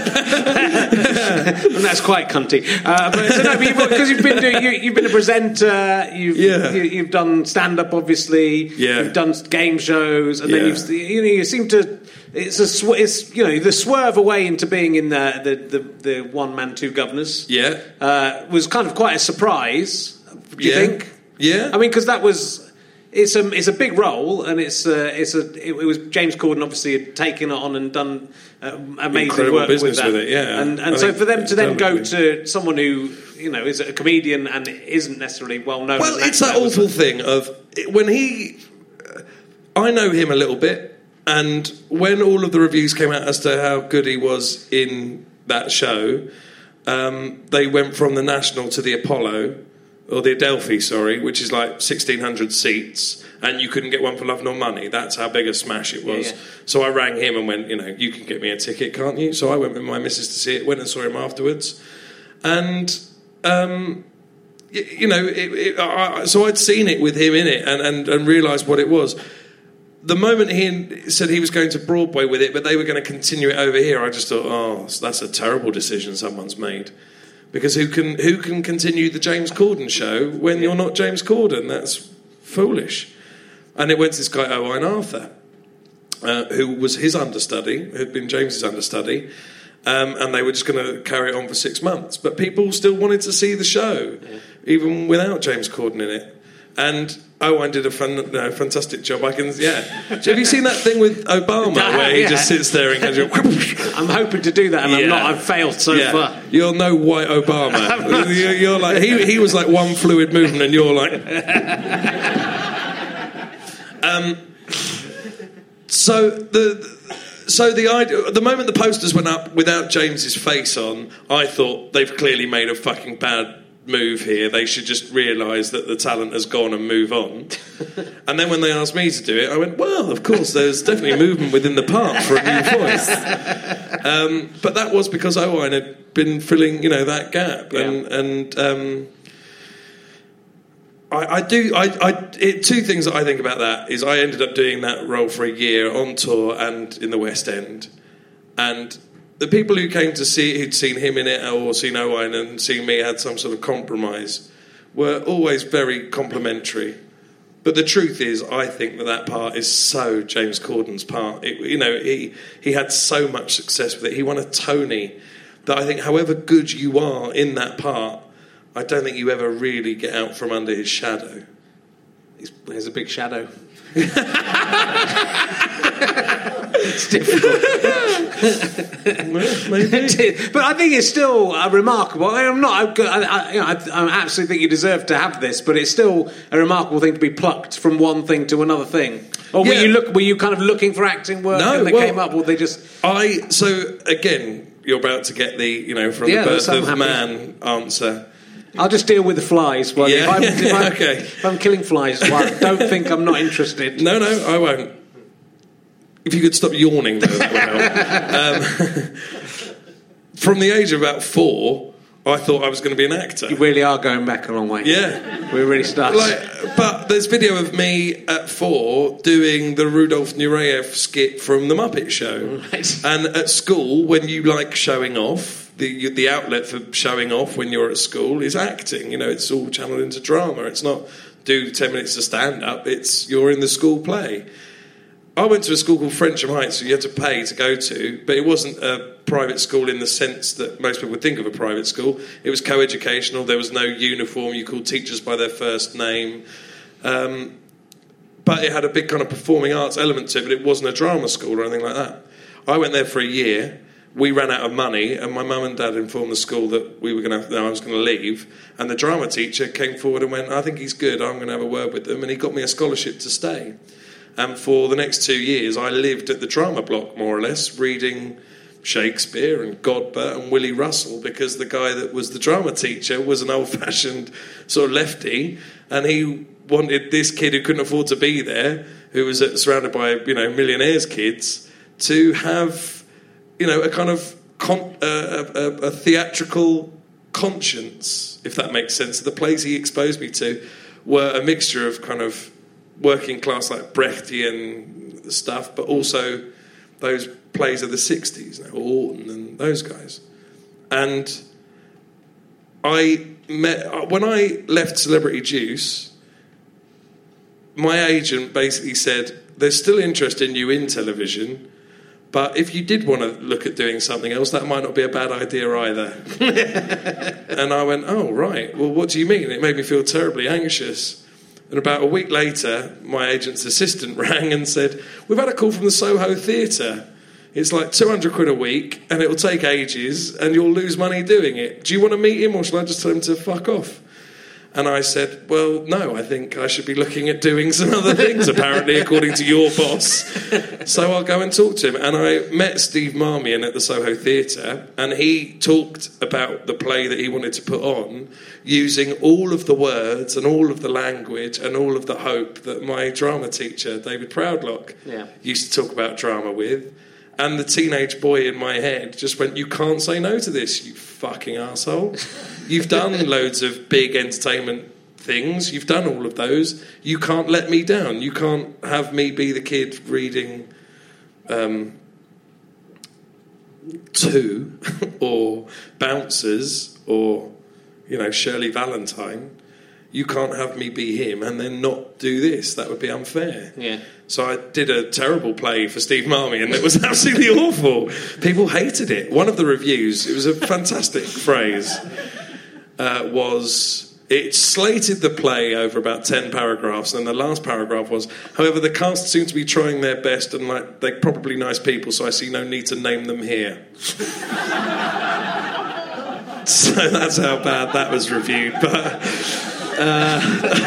cunt. And that's quite cunty. Uh, but so no, because you've, you've been doing, you, you've been a presenter. You've Yeah. you, you've done stand up, obviously. Yeah. You've done game shows, and then Yeah. you've you know you seem to. It's a sw- it's you know the swerve away into being in the the, the, the one man two governors. Yeah. Uh, was kind of quite a surprise. Do you Yeah. think? Yeah. I mean, because that was it's a it's a big role, and it's uh, it's a it, it was James Corden obviously had taken it on and done uh, amazing Incredible work business with that. with it, yeah. And and I so think for them to then go definitely. to someone who you know is a comedian and isn't necessarily well known. Well, as an it's that actor, was awful thing of when he. I know him a little bit, and when all of the reviews came out as to how good he was in that show, um, they went from the National to the Apollo, or the Adelphi, sorry, which is like sixteen hundred seats, and you couldn't get one for love nor money. That's how big a smash it was. Yeah, yeah. So I rang him and went, you know, you can get me a ticket, can't you? So I went with my missus to see it, went and saw him afterwards, and. Um, You know, it, it, I, so I'd seen it with him in it and, and, and realised what it was. The moment he said he was going to Broadway with it, but they were going to continue it over here, I just thought, oh, that's a terrible decision someone's made. Because who can who can continue the James Corden show when you're not James Corden? That's foolish. And it went to this guy, Owain Arthur, uh, who was his understudy, who had been James's understudy. Um, and they were just going to carry it on for six months. But people still wanted to see the show, yeah. even without James Corden in it. And Owain did a fun, no, fantastic job. I can, yeah. Have you seen that thing with Obama where he yeah. just sits there and goes, I'm hoping to do that, and yeah. I'm not. I've failed so yeah. far. You're no white Obama. you're, you're like he, he was like one fluid movement, and you're like. um. So the. So the idea, the moment the posters went up without James's face on, I thought they've clearly made a fucking bad move here. They should just realise that the talent has gone and move on. And then when they asked me to do it, I went, well, of course, there's definitely movement within the part for a new voice. Um, but that was because Owain had been filling, you know, that gap. Yeah. And, and um, I, I do. I, I it, two things that I think about that is I ended up doing that role for a year on tour and in the West End, and the people who came to see who'd seen him in it or seen Owain and seen me had some sort of compromise were always very complimentary. But the truth is, I think that that part is so James Corden's part. It, you know, he he had so much success with it. He won a Tony. That I think, however good you are in that part, I don't think you ever really get out from under his shadow. He's, there's a big shadow. It's difficult. Well, maybe. But I think it's still uh, remarkable. I mean, I'm not. I, I, you know, I, I absolutely think you deserve to have this, but it's still a remarkable thing to be plucked from one thing to another thing. Or were Yeah. you look? Were you kind of looking for acting work No, and they well, came up, or they just? I so again, you're about to get the you know from Yeah, the that's birth of something man answer. I'll just deal with the flies. Well, Yeah. if, I'm, if, I'm, Okay. if I'm killing flies, well, don't think I'm not interested. No, no, I won't. If you could stop yawning, though, that would help. Um, from the age of about four, I thought I was going to be an actor. You really are going back a long way. Yeah. We're really starting. Like, but there's video of me at four doing the Rudolf Nureyev skit from The Muppet Show. Right. And at school, when you like showing off, the the outlet for showing off when you're at school is acting. You know, it's all channeled into drama. It's not do ten minutes of stand-up. It's you're in the school play. I went to a school called Frensham Heights, so you had to pay to go to, but it wasn't a private school in the sense that most people would think of a private school. It was co-educational. There was no uniform. You called teachers by their first name. Um, but it had a big kind of performing arts element to it, but it wasn't a drama school or anything like that. I went there for a year. We ran out of money, and my mum and dad informed the school that we were going to. I was going to leave. And the drama teacher came forward and went, "I think he's good. I'm going to have a word with them." And he got me a scholarship to stay. And for the next two years, I lived at the drama block, more or less, reading Shakespeare and Godber and Willie Russell, because the guy that was the drama teacher was an old-fashioned sort of lefty, and he wanted this kid who couldn't afford to be there, who was surrounded by, you know, millionaires' kids, to have, you know, a kind of con- uh, a, a, a theatrical conscience, if that makes sense. The plays he exposed me to were a mixture of kind of working class, like Brechtian stuff, but also those plays of the sixties, you know, Orton and those guys. And I met, when I left Celebrity Juice, my agent basically said, "There's still interest in you in television, but if you did want to look at doing something else, that might not be a bad idea either." And I went, "Oh, right. Well, what do you mean?" It made me feel terribly anxious. And about a week later, my agent's assistant rang and said, "We've had a call from the Soho Theatre. It's like two hundred quid a week, and it'll take ages, and you'll lose money doing it. Do you want to meet him, or shall I just tell him to fuck off?" And I said, "Well, no, I think I should be looking at doing some other things, apparently, according to your boss. So I'll go and talk to him." And I met Steve Marmion at the Soho Theatre, and he talked about the play that he wanted to put on, using all of the words and all of the language and all of the hope that my drama teacher, David Proudlock, yeah. used to talk about drama with. And the teenage boy in my head just went, "You can't say no to this, you fucking arsehole. You've done loads of big entertainment things. You've done all of those. You can't let me down. You can't have me be the kid reading um, Two or Bouncers or, you know, Shirley Valentine. You can't have me be him and then not do this. That would be unfair." Yeah. So I did a terrible play for Steve Marmion that was absolutely awful. People hated it. One of the reviews, it was a fantastic phrase, uh, was, it slated the play over about ten paragraphs, and the last paragraph was, "However, the cast seem to be trying their best, and like they're probably nice people, so I see no need to name them here." So that's how bad that was reviewed. But uh,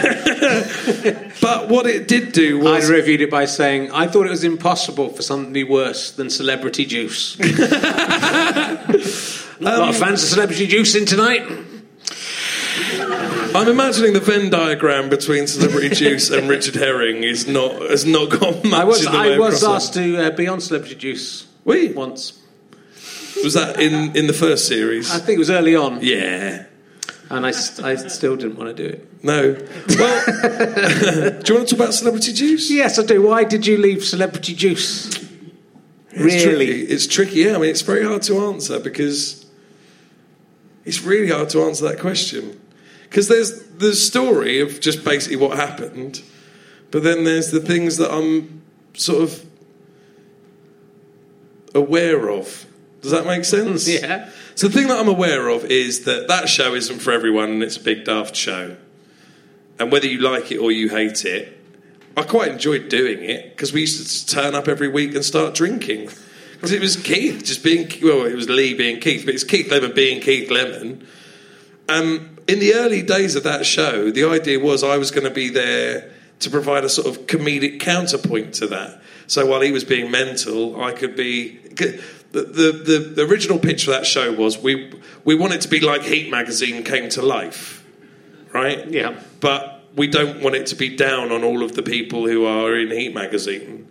but what it did do was, I reviewed it by saying, "I thought it was impossible for something to be worse than Celebrity Juice." A lot of fans of Celebrity Juice in tonight. I'm imagining the Venn diagram between Celebrity Juice and Richard Herring is not has not got much I was, in the way I of was crossover. asked to uh, be on Celebrity Juice Were you? once. Was that in, in the first series? I think it was early on. Yeah. And I, st- I still didn't want to do it. No. Well, do you want to talk about Celebrity Juice? Yes, I do. Why did you leave Celebrity Juice? It's Really? tricky. It's tricky, yeah. I mean, it's very hard to answer because it's really hard to answer that question. Because there's the story of just basically what happened, but then there's the things that I'm sort of aware of. Does that make sense? Yeah. So the thing that I'm aware of is that that show isn't for everyone, and it's a big daft show. And whether you like it or you hate it, I quite enjoyed doing it because we used to just turn up every week and start drinking. Because it was Keith just being, well, it was Lee being Keith, but it's Keith Lemon being Keith Lemon. Um, in the early days of that show, the idea was I was going to be there to provide a sort of comedic counterpoint to that. So while he was being mental, I could be... The, the, the original pitch for that show was we we want it to be like Heat magazine came to life, right? Yeah. But we don't want it to be down on all of the people who are in Heat magazine.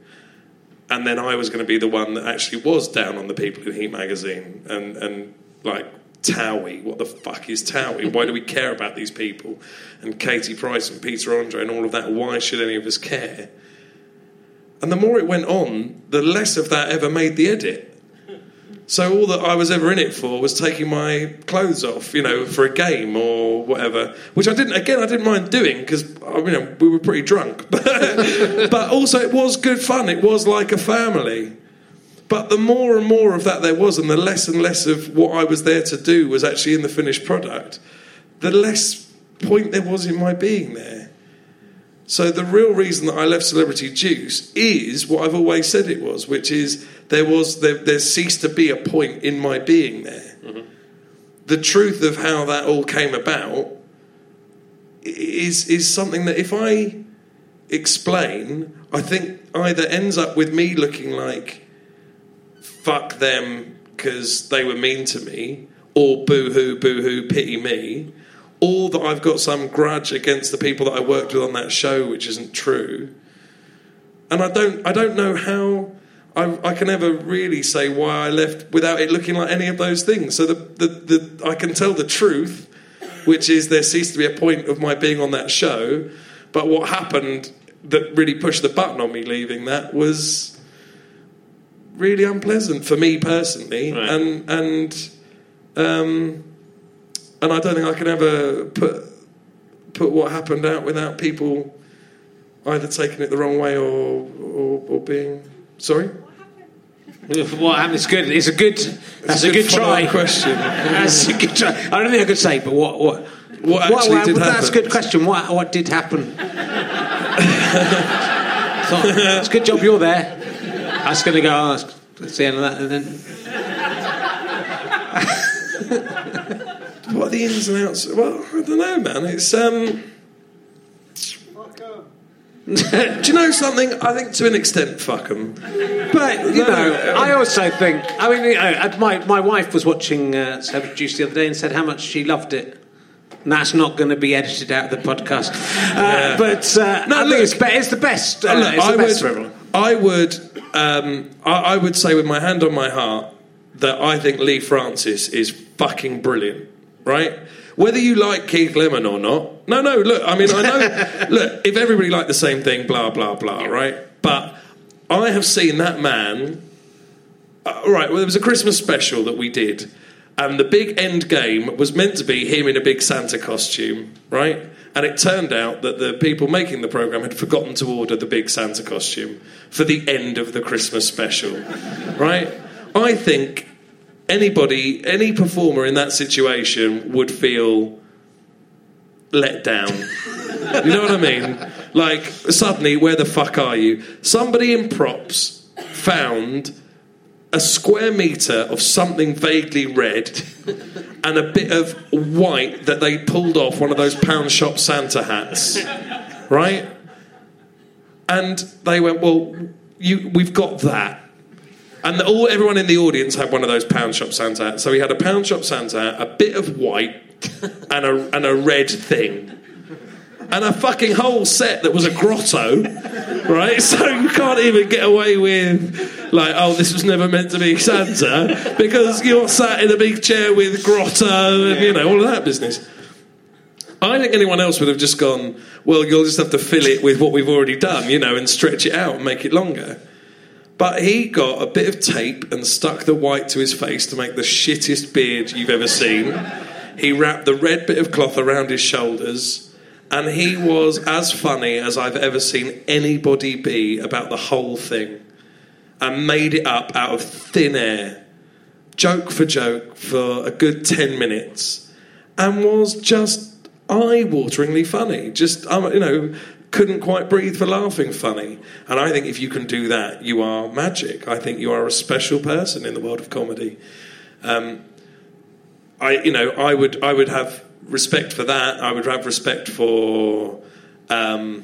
And then I was going to be the one that actually was down on the people in Heat magazine and, and like Towie. What the fuck is Towie? Why do we care about these people? And Katie Price and Peter Andre and all of that. Why should any of us care? And the more it went on, the less of that ever made the edit. So all that I was ever in it for was taking my clothes off, you know, for a game or whatever, which I didn't, again, I didn't mind doing because, you know, we were pretty drunk. But, but also it was good fun. It was like a family. But the more and more of that there was, and the less and less of what I was there to do was actually in the finished product, the less point there was in my being there. So the real reason that I left Celebrity Juice is what I've always said it was, which is there was there, there ceased to be a point in my being there. Mm-hmm. The truth of how that all came about is is something that if I explain, I think either ends up with me looking like fuck them because they were mean to me, or boo-hoo, boo-hoo, pity me, or that I've got some grudge against the people that I worked with on that show, which isn't true. And I don't I don't know how I, I can ever really say why I left without it looking like any of those things. So the, the, the I can tell the truth, which is there ceased to be a point of my being on that show, but what happened that really pushed the button on me leaving that was really unpleasant for me personally. Right. And and um And I don't think I can ever put put what happened out without people either taking it the wrong way or or, or being sorry. What happened? It's good. It's a good. That's a, a good, good try. Question. That's a good try. I don't think I could say, but what what what actually what, what, did happen? That's a good question. What what did happen? So, it's a good job you're there. I was going to go. Oh, that's the end of that, and then. What are the ins and outs? Well, I don't know, man. It's um. Do you know something? I think to an extent, fuck 'em. But you no, know, I also think. I mean, you know, my my wife was watching uh, Celebrity Juice the other day and said how much she loved it. And that's not going to be edited out of the podcast. Uh, yeah. But uh, no, I look, think it's, be- it's the best. Uh, look, it's the I best would, for everyone. I would. Um, I, I would say with my hand on my heart that I think Lee Francis is fucking brilliant. Right? Whether you like Keith Lemon or not. No, no, look, I mean, I know... look, if everybody liked the same thing, blah, blah, blah, right? But I have seen that man... Uh, right, well, there was a Christmas special that we did, and the big end game was meant to be him in a big Santa costume, right? And it turned out that the people making the programme had forgotten to order the big Santa costume for the end of the Christmas special, right? I think... Anybody, any performer in that situation would feel let down. You know what I mean? Like, suddenly, where the fuck are you? Somebody in props found a square metre of something vaguely red and a bit of white that they pulled off one of those pound shop Santa hats. Right? And they went, well, you, we've got that. And all everyone in the audience had one of those pound shop Santa hats. So he had a pound shop Santa hat, a bit of white, and a and a red thing, and a fucking whole set that was a grotto, right? So you can't even get away with like, oh, this was never meant to be Santa because you're sat in a big chair with grotto and you know all of that business. I think anyone else would have just gone, well, you'll just have to fill it with what we've already done, you know, and stretch it out and make it longer. But he got a bit of tape and stuck the white to his face to make the shittest beard you've ever seen. He wrapped the red bit of cloth around his shoulders, and he was as funny as I've ever seen anybody be about the whole thing, and made it up out of thin air, joke for joke, for a good ten minutes, and was just eye-wateringly funny. Just, um, you know... couldn't quite breathe for laughing funny. And I think if you can do that, you are magic. I think you are a special person in the world of comedy. Um, I, you know, I would, I would have respect for that. I would have respect for um,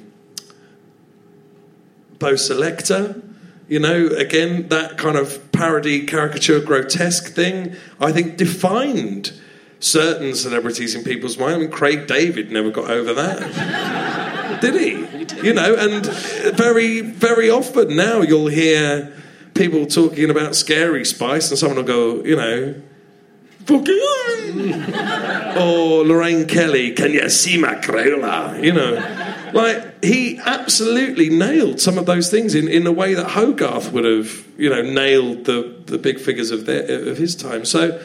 Bo Selecta. You know, again, that kind of parody, caricature, grotesque thing, I think defined certain celebrities in people's mind. I mean, Craig David never got over that. Did he? You know, and very, very often now you'll hear people talking about Scary Spice and someone will go, you know, fucking... or Lorraine Kelly, can you see my Crayola? You know, like, he absolutely nailed some of those things in, in a way that Hogarth would have, you know, nailed the, the big figures of their, of his time. So,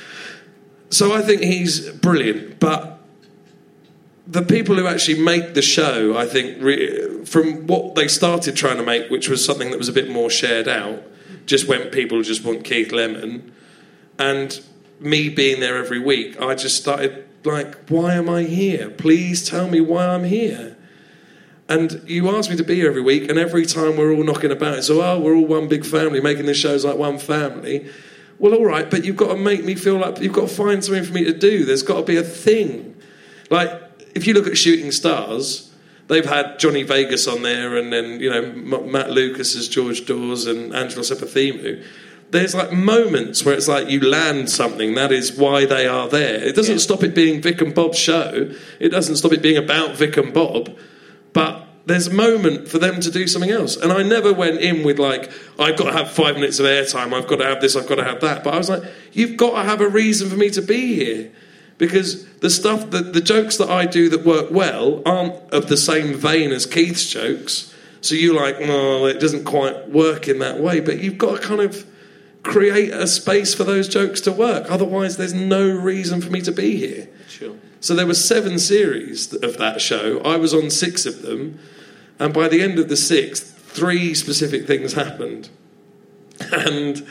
so I think he's brilliant, but the people who actually make the show, I think, re- from what they started trying to make, which was something that was a bit more shared out, just when people just want Keith Lemon, and me being there every week, I just started like, why am I here? Please tell me why I'm here. And you ask me to be here every week, and every time we're all knocking about it, so, oh, we're all one big family, making this shows like one family. Well, all right, but you've got to make me feel like, you've got to find something for me to do. There's got to be a thing. Like, if you look at Shooting Stars, they've had Johnny Vegas on there, and then, you know, M- Matt Lucas as George Dawes and Angelo Sepathimu. There's like moments where it's like you land something. That is why they are there. It doesn't yeah. stop it being Vic and Bob's show. It doesn't stop it being about Vic and Bob. But there's a moment for them to do something else. And I never went in with like, I've got to have five minutes of airtime. I've got to have this. I've got to have that. But I was like, you've got to have a reason for me to be here. Because the stuff, that the jokes that I do that work well aren't of the same vein as Keith's jokes. So you're like, oh, it doesn't quite work in that way. But you've got to kind of create a space for those jokes to work. Otherwise, there's no reason for me to be here. Sure. So there were seven series of that show. I was on six of them. And by the end of the sixth, three specific things happened. And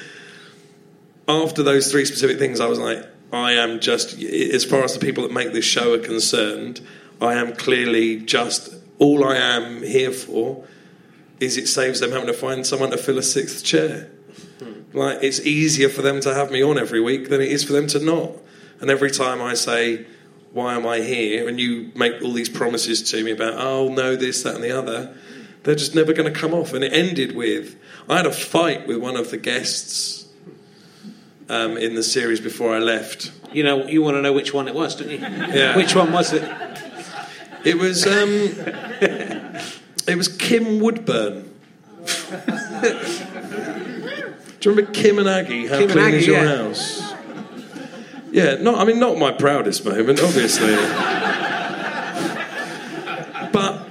after those three specific things, I was like, I am just, as far as the people that make this show are concerned, I am clearly just, all I am here for is it saves them having to find someone to fill a sixth chair. Hmm. Like, it's easier for them to have me on every week than it is for them to not. And every time I say, why am I here? And you make all these promises to me about, oh, no, this, that and the other, they're just never going to come off. And it ended with, I had a fight with one of the guests Um, in the series before I left. You know, you want to know which one it was, don't you? Yeah. Which one was it? It was, um, it was Kim Woodburn. Do you remember Kim and Aggie? How Kim clean Aggie, is your yeah. house? Yeah, not, I mean, not my proudest moment, obviously. But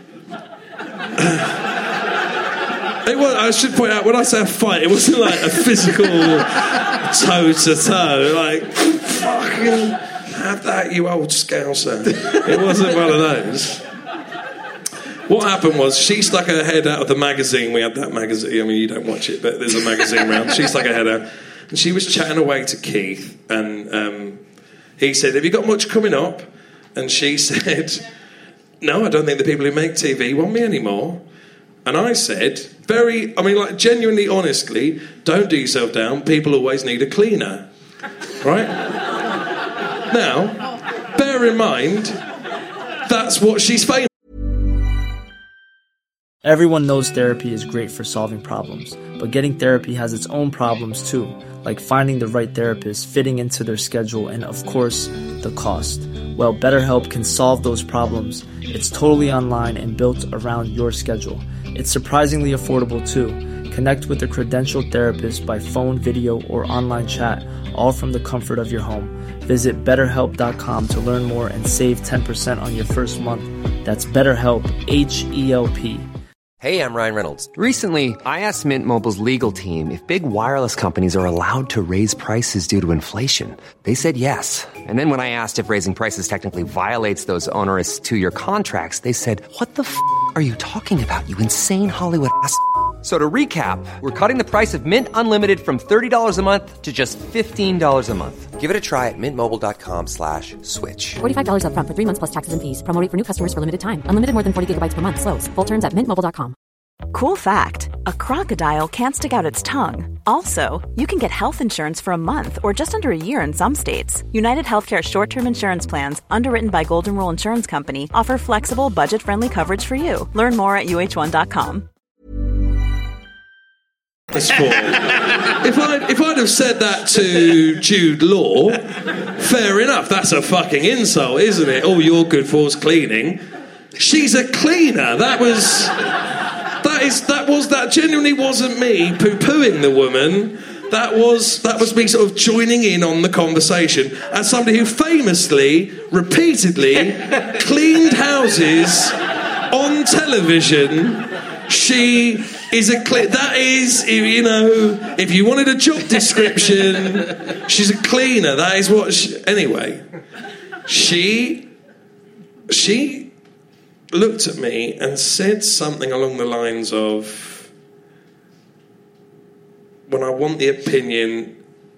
it was, I should point out, when I say a fight, it wasn't like a physical toe to toe, like, fucking have that, you old scouser. It wasn't one of those. What happened was, she stuck her head out of the magazine. We had that magazine. I mean, you don't watch it, but there's a magazine around. She stuck her head out, and she was chatting away to Keith, and um, he said, have you got much coming up? And she said, no, I don't think the people who make T V want me anymore. And I said, very, I mean, like, genuinely, honestly, don't do yourself down. People always need a cleaner. Right? Now, bear in mind, that's what she's famous. Everyone knows therapy is great for solving problems, but getting therapy has its own problems too, like finding the right therapist, fitting into their schedule, and of course, the cost. Well, BetterHelp can solve those problems. It's totally online and built around your schedule. It's surprisingly affordable too. Connect with a credentialed therapist by phone, video, or online chat, all from the comfort of your home. Visit better help dot com to learn more and save ten percent on your first month. That's BetterHelp, H E L P. Hey, I'm Ryan Reynolds. Recently, I asked Mint Mobile's legal team if big wireless companies are allowed to raise prices due to inflation. They said yes. And then when I asked if raising prices technically violates those onerous two-year contracts, they said, what the f*** are you talking about, you insane Hollywood ass f- So to recap, we're cutting the price of Mint Unlimited from thirty dollars a month to just fifteen dollars a month. Give it a try at mintmobile.com slash switch. forty-five dollars up front for three months plus taxes and fees. Promo rate for new customers for limited time. Unlimited more than forty gigabytes per month. Slows full terms at mint mobile dot com. Cool fact, a crocodile can't stick out its tongue. Also, you can get health insurance for a month or just under a year in some states. United Healthcare short-term insurance plans, underwritten by Golden Rule Insurance Company, offer flexible, budget-friendly coverage for you. Learn more at U H one dot com. If I'd, if I'd have said that to Jude Law, fair enough, that's a fucking insult, isn't it? All you're good for is cleaning. She's a cleaner. That was... That is, that was, that genuinely wasn't me poo-pooing the woman. that was that was me sort of joining in on the conversation as somebody who famously, repeatedly cleaned houses on television. She is a cle- that is, you know, if you wanted a job description, she's a cleaner. That is what. She, anyway, she she looked at me and said something along the lines of, "When I want the opinion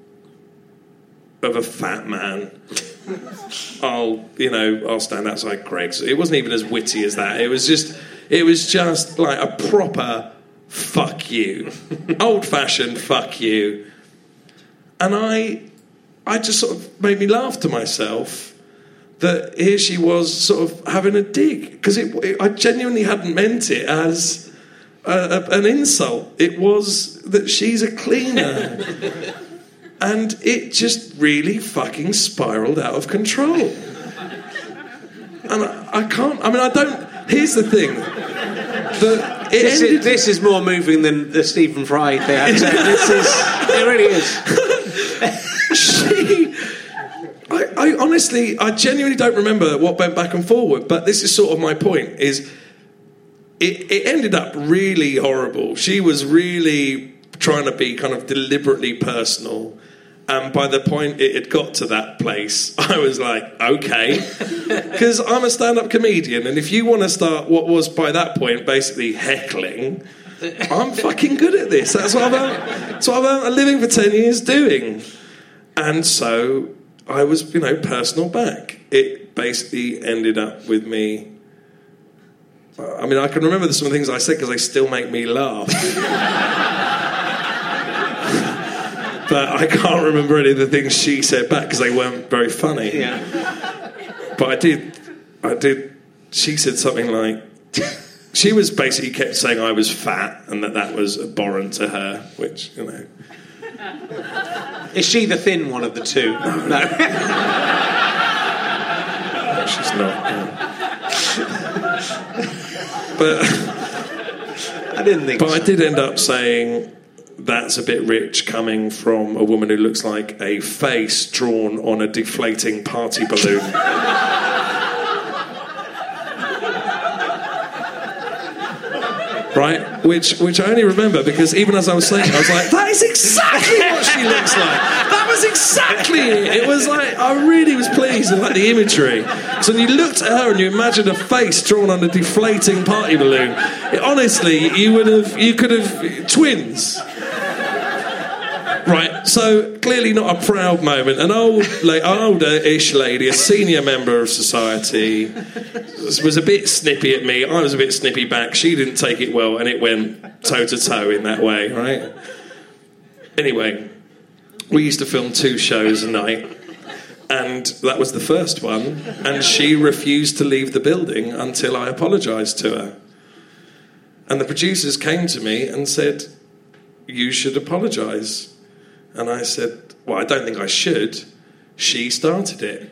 of a fat man, I'll, you know, I'll stand outside Greg's." It wasn't even as witty as that. It was just, it was just like a proper fuck you, old-fashioned fuck you. And I, I just sort of made me laugh to myself that here she was sort of having a dig, because it, it, I genuinely hadn't meant it as a, a, an insult. It was that she's a cleaner. And it just really fucking spiraled out of control. And I, I can't, I mean, I don't, here's the thing. The, it this, ended, is, this is more moving than the Stephen Fry thing. This is, it really is. She, I, I honestly, I genuinely don't remember what went back and forward, but this is sort of my point, is it, it ended up really horrible. She was really trying to be kind of deliberately personal. And by the point it had got to that place, I was like, okay. Because I'm a stand-up comedian, and if you want to start what was, by that point, basically heckling, I'm fucking good at this. That's what I've earned, that's what I've earned a living for ten years doing. And so I was, you know, personal back. It basically ended up with me... I mean, I can remember some of the things I said because they still make me laugh. But I can't remember any of the things she said back because they weren't very funny. Yeah. But I did, I did, she said something like, she was basically kept saying I was fat and that that was abhorrent to her, which, you know. Is she the thin one of the two? No. no. No, she's not. No. But I didn't think But so. I did end up saying... That's a bit rich coming from a woman who looks like a face drawn on a deflating party balloon. Right? Which which I only remember because even as I was saying it, I was like, that is exactly what she looks like. That was exactly it. It was like, I really was pleased with like the imagery. So when you looked at her and you imagined a face drawn on a deflating party balloon, it, honestly, you would have, you could have, twins. Right, so clearly not a proud moment. An old, like, older-ish lady, a senior member of society, was a bit snippy at me. I was a bit snippy back. She didn't take it well, and it went toe-to-toe in that way, right? Anyway, we used to film two shows a night, and that was the first one, and she refused to leave the building until I apologised to her. And the producers came to me and said, you should apologise. And I said, well, I don't think I should. She started it.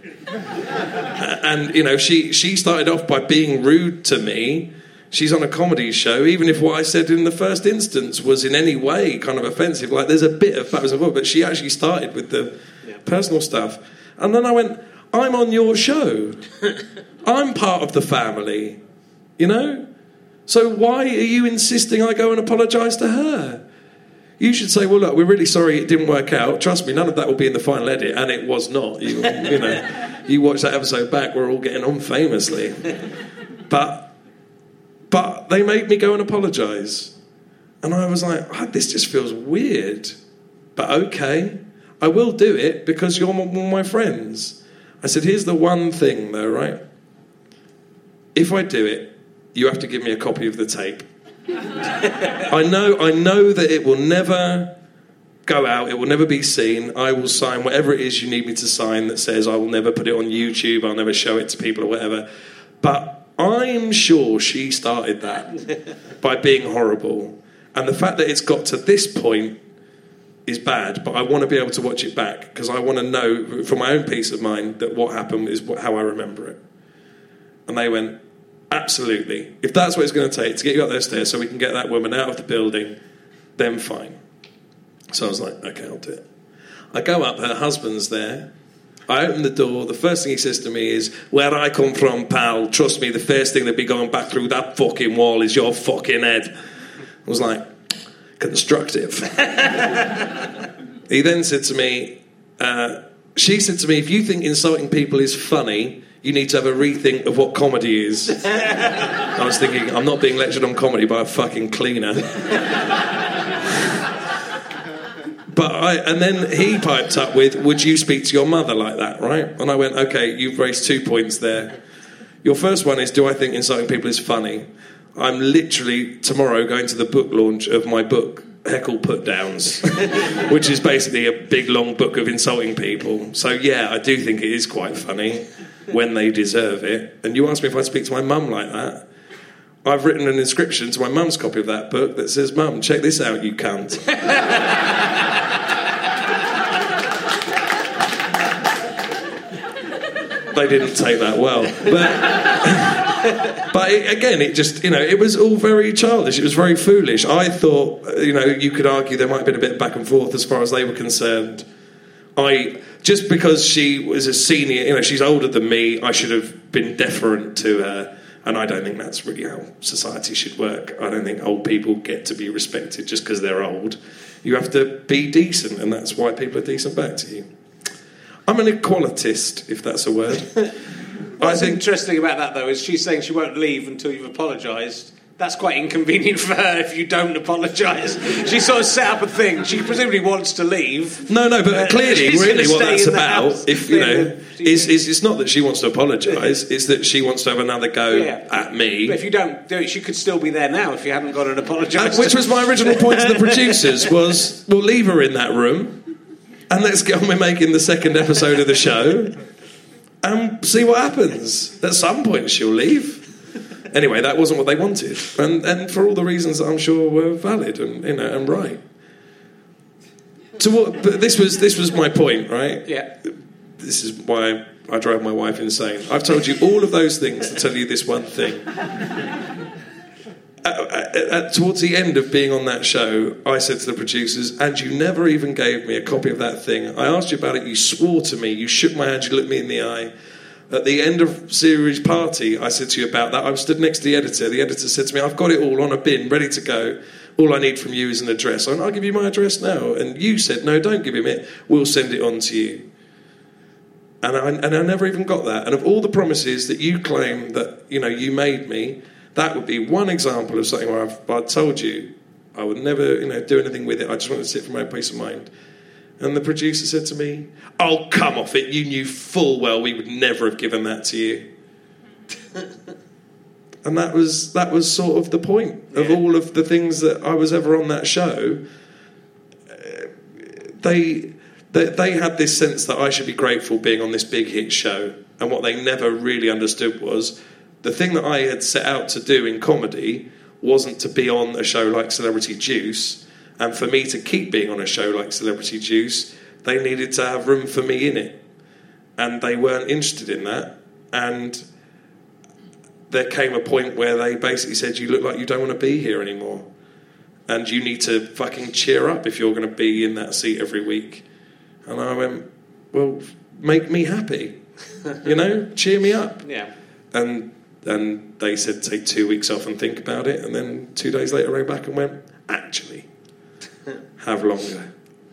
And, you know, she, she started off by being rude to me. She's on a comedy show. Even if what I said in the first instance was in any way kind of offensive, like there's a bit of backwards and forwards, but she actually started with the yeah. personal stuff. And then I went, I'm on your show. I'm part of the family, you know? So why are you insisting I go and apologise to her? You should say, well, look, we're really sorry it didn't work out. Trust me, none of that will be in the final edit, and it was not. You, you know, you watch that episode back, we're all getting on famously. But, but they made me go and apologise. And I was like, oh, this just feels weird. But okay, I will do it because you're one of my friends. I said, here's the one thing, though, right? If I do it, you have to give me a copy of the tape. I know I know that it will never go out, it will never be seen. I will sign whatever it is you need me to sign that says I will never put it on YouTube, I'll never show it to people or whatever. But I'm sure she started that by being horrible. And the fact that it's got to this point is bad, but I want to be able to watch it back because I want to know, for my own peace of mind, that what happened is how I remember it. And they went, absolutely. If that's what it's going to take to get you up those stairs so we can get that woman out of the building, then fine. So I was like, okay, I'll do it. I go up, her husband's there. I open the door. The first thing he says to me is, where I come from, pal, trust me, the first thing that'd be going back through that fucking wall is your fucking head. I was like, constructive. He then said to me, uh, she said to me, if you think insulting people is funny, you need to have a rethink of what comedy is. I was thinking, I'm not being lectured on comedy by a fucking cleaner. But I, and then he piped up with, would you speak to your mother like that, right? And I went, okay, you've raised two points there. Your first one is, do I think insulting people is funny? I'm literally, tomorrow, going to the book launch of my book, Heckle Put-Downs, which is basically a big, long book of insulting people. So, yeah, I do think it is quite funny when they deserve it. And you asked me if I'd speak to my mum like that. I've written an inscription to my mum's copy of that book that says, Mum, check this out, you cunt. They didn't take that well. But, but it, again, it just, you know, it was all very childish. It was very foolish. I thought, you know, you could argue there might have been a bit of back and forth as far as they were concerned. I, just because she was a senior, you know, she's older than me, I should have been deferent to her. And I don't think that's really how society should work. I don't think old people get to be respected just because they're old. You have to be decent, and that's why people are decent back to you. I'm an equalitist, if that's a word. What's I think interesting about that, though, is she's saying she won't leave until you've apologised. That's quite inconvenient for her if you don't apologise. She sort of set up a thing. She presumably wants to leave. No, no, but uh, clearly, really, what that's about, if you know, is, is it's not that she wants to apologise. It's that she wants to have another go yeah. at me. But if you don't do it, she could still be there now if you hadn't got an apologised. Uh, which was my original point to the producers: was we'll leave her in that room, and let's get on with making the second episode of the show, and see what happens. At some point, she'll leave. Anyway, that wasn't what they wanted, and and for all the reasons that I'm sure were valid and you know and right. To what? But this was this was my point, right? Yeah. This is why I drive my wife insane. I've told you all of those things to tell you this one thing. At, at, at, towards the end of being on that show, I said to the producers, and you never even gave me a copy of that thing. I asked you about it. You swore to me. You shook my hand. You looked me in the eye. At the end of series party, I said to you about that. I stood next to the editor. The editor said to me, I've got it all on a bin, ready to go. All I need from you is an address. I went, I'll give you my address now. And you said, no, don't give him it. We'll send it on to you. And I, and I never even got that. And of all the promises that you claim that, you know, you made me, that would be one example of something where I've, I told you I would never, you know, do anything with it. I just wanted to sit for my own peace of mind. And the producer said to me, oh, come off it. You knew full well we would never have given that to you. And that was that was sort of the point of yeah. all of the things that I was ever on that show. They, they they had this sense that I should be grateful being on this big hit show. And what they never really understood was the thing that I had set out to do in comedy wasn't to be on a show like Celebrity Juice. And for me to keep being on a show like Celebrity Juice, they needed to have room for me in it. And they weren't interested in that. And there came a point where they basically said, you look like you don't want to be here anymore. And you need to fucking cheer up if you're going to be in that seat every week. And I went, well, make me happy. You know, cheer me up. Yeah. And and they said, take two weeks off and think about it. And then two days later, I rang back and went, actually, have longer.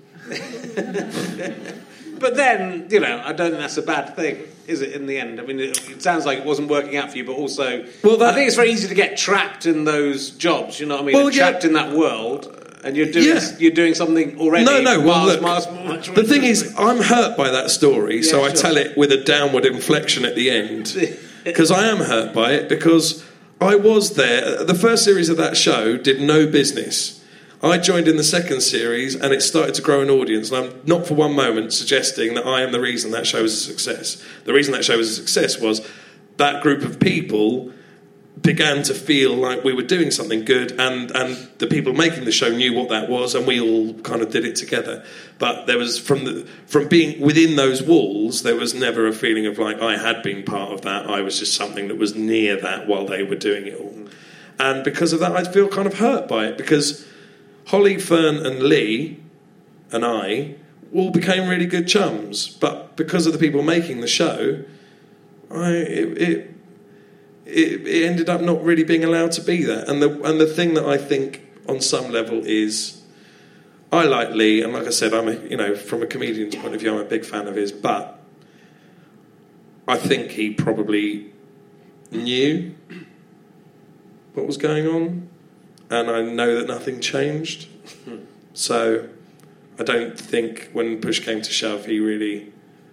But then, you know, I don't think that's a bad thing, is it, in the end? I mean, it, it sounds like it wasn't working out for you, but also, well, that, I think it's very easy to get trapped in those jobs, you know what I mean? Well, trapped yeah. in that world, and you're doing yeah. you're doing something already. No, no, well, miles, look, miles, miles, the thing is, I'm hurt by that story, yeah, so I sure. tell it with a downward inflection at the end, because I am hurt by it, because I was there. The first series of that show did no business. I joined in the second series and it started to grow an audience, and I'm not for one moment suggesting that I am the reason that show was a success. The reason that show was a success was that group of people began to feel like we were doing something good, and, and the people making the show knew what that was, and we all kind of did it together. But there was, from the from being within those walls, there was never a feeling of like I had been part of that. I was just something that was near that while they were doing it all. And because of that, I feel kind of hurt by it, because Holly, Fern and Lee and I all became really good chums. But because of the people making the show, I it, it it it ended up not really being allowed to be that. And the and the thing that I think on some level is, I like Lee, and like I said, I'm a, you know, from a comedian's point of view, I'm a big fan of his, but I think he probably knew what was going on, and I know that nothing changed. So I don't think when push came to shove, he really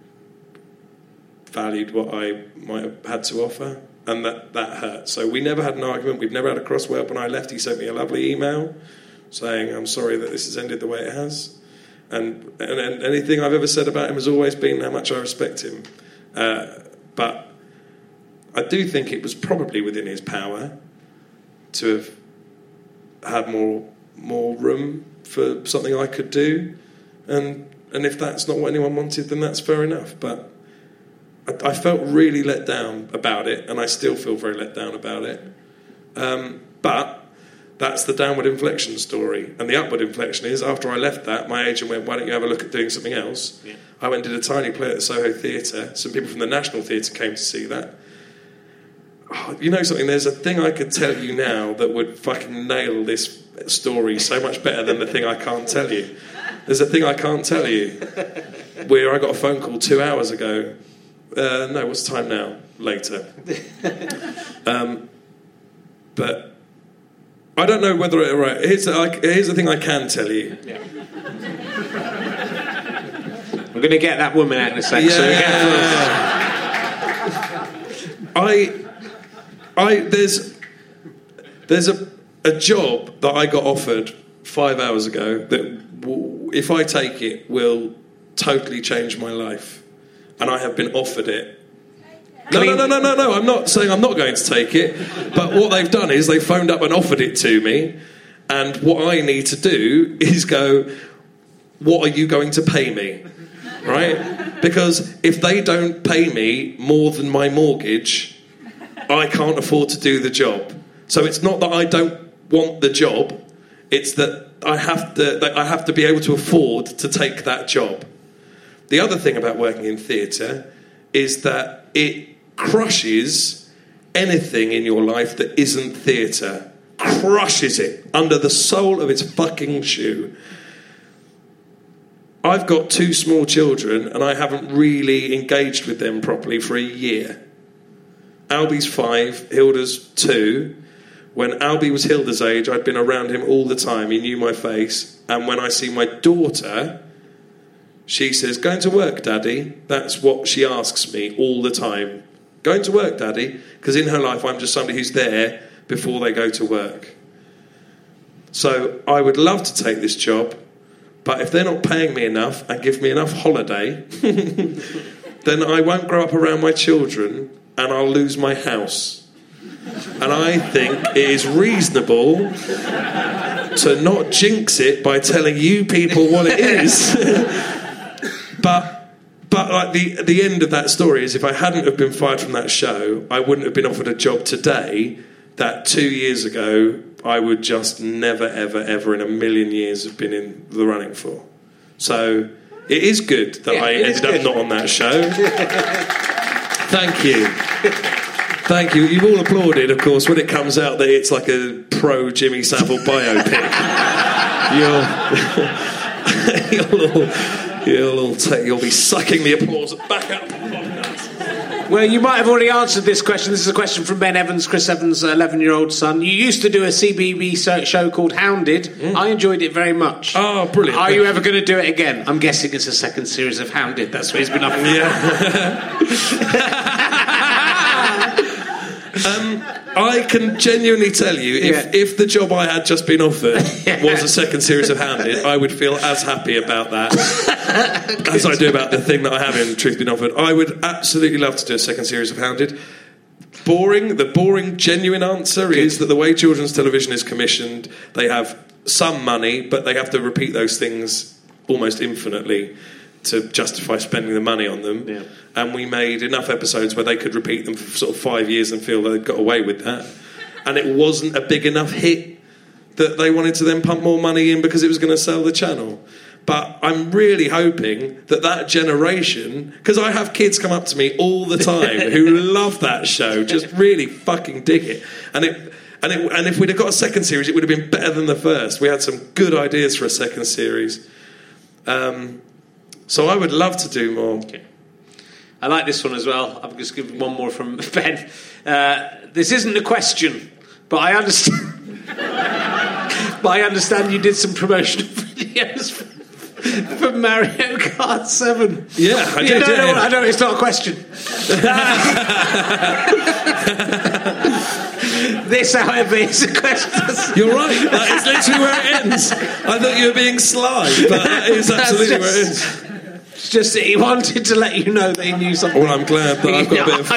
valued what I might have had to offer, and that, that hurt. So we never had an argument, we've never had a crossword. When I left, he sent me a lovely email saying, I'm sorry that this has ended the way it has. And, and, and anything I've ever said about him has always been how much I respect him. Uh, but I do think it was probably within his power to have had more more room for something I could do. And and if that's not what anyone wanted, then that's fair enough. But I, I felt really let down about it, and I still feel very let down about it. Um, but that's the downward inflection story. And the upward inflection is, after I left that, my agent went, why don't you have a look at doing something else? Yeah. I went and did a tiny play at the Soho Theatre. Some people from the National Theatre came to see that. Oh, you know something, there's a thing I could tell you now that would fucking nail this story so much better than the thing I can't tell you. There's a thing I can't tell you, where I got a phone call two hours ago. Uh, no, what's the time now? Later. Um, but I don't know whether it... Right, here's the, I, here's the thing I can tell you. Yeah. I'm going to get that woman out in a second. Yeah. So I... I there's there's a a job that I got offered five hours ago that w- if I take it will totally change my life, and I have been offered it. No, no, no, no, no, no. I'm not saying I'm not going to take it, but what they've done is they phoned up and offered it to me, and what I need to do is go, what are you going to pay me? Right? Because if they don't pay me more than my mortgage, I can't afford to do the job. So it's not that I don't want the job, it's that I have to that I have to be able to afford to take that job. The other thing about working in theatre is that it crushes anything in your life that isn't theatre. Crushes it under the sole of its fucking shoe. I've got two small children and I haven't really engaged with them properly for a year. Albie's five, Hilda's two. When Albie was Hilda's age, I'd been around him all the time. He knew my face. And when I see my daughter, she says, going to work, Daddy? That's what she asks me all the time. Going to work, Daddy? Because in her life, I'm just somebody who's there before they go to work. So I would love to take this job, but if they're not paying me enough and give me enough holiday, then I won't grow up around my children and I'll lose my house. And I think it is reasonable to not jinx it by telling you people what it is. but but like the the end of that story is, if I hadn't have been fired from that show, I wouldn't have been offered a job today that two years ago I would just never, ever, ever in a million years have been in the running for. So it is good that yeah, I ended up not on that show. Thank you. Thank you. You've all applauded, of course, when it comes out that it's like a pro Jimmy Savile biopic. you'll, you'll, all, you'll, all take, you'll be sucking the applause back up. Well, you might have already answered this question. This is a question from Ben Evans, Chris Evans' eleven-year-old son. You used to do a C B B show called Hounded. Mm. I enjoyed it very much. Oh, brilliant. Are you ever going to do it again? I'm guessing it's a second series of Hounded. That's what he's been up for. Yeah. Um, I can genuinely tell you, if, yeah. if the job I had just been offered yeah. was a second series of Hounded, I would feel as happy about that as I do about the thing that I have in Truth Been Offered. I would absolutely love to do a second series of Hounded. Boring, the boring, genuine answer Good. is that the way children's television is commissioned, they have some money, but they have to repeat those things almost infinitely to justify spending the money on them. Yeah. And we made enough episodes where they could repeat them for sort of five years and feel they'd got away with that. And it wasn't a big enough hit that they wanted to then pump more money in because it was going to sell the channel. But I'm really hoping that that generation, because I have kids come up to me all the time who love that show, just really fucking dig it. And it, and it, and if we'd have got a second series, it would have been better than the first. We had some good ideas for a second series. Um, so I would love to do more. Okay. I like this one as well. I'll just give one more from Ben. Uh, this isn't a question, but I understand. but I understand you did some promotional videos for, for Mario Kart seven. Yeah, I did. No, yeah, no, yeah. I know it's not a question. This, however, is a question. You're right. That is literally where it ends. I thought you were being sly, but that is absolutely where it ends. It's just that he wanted to let you know that he knew something. Well, I'm glad that I've got a bit of... I,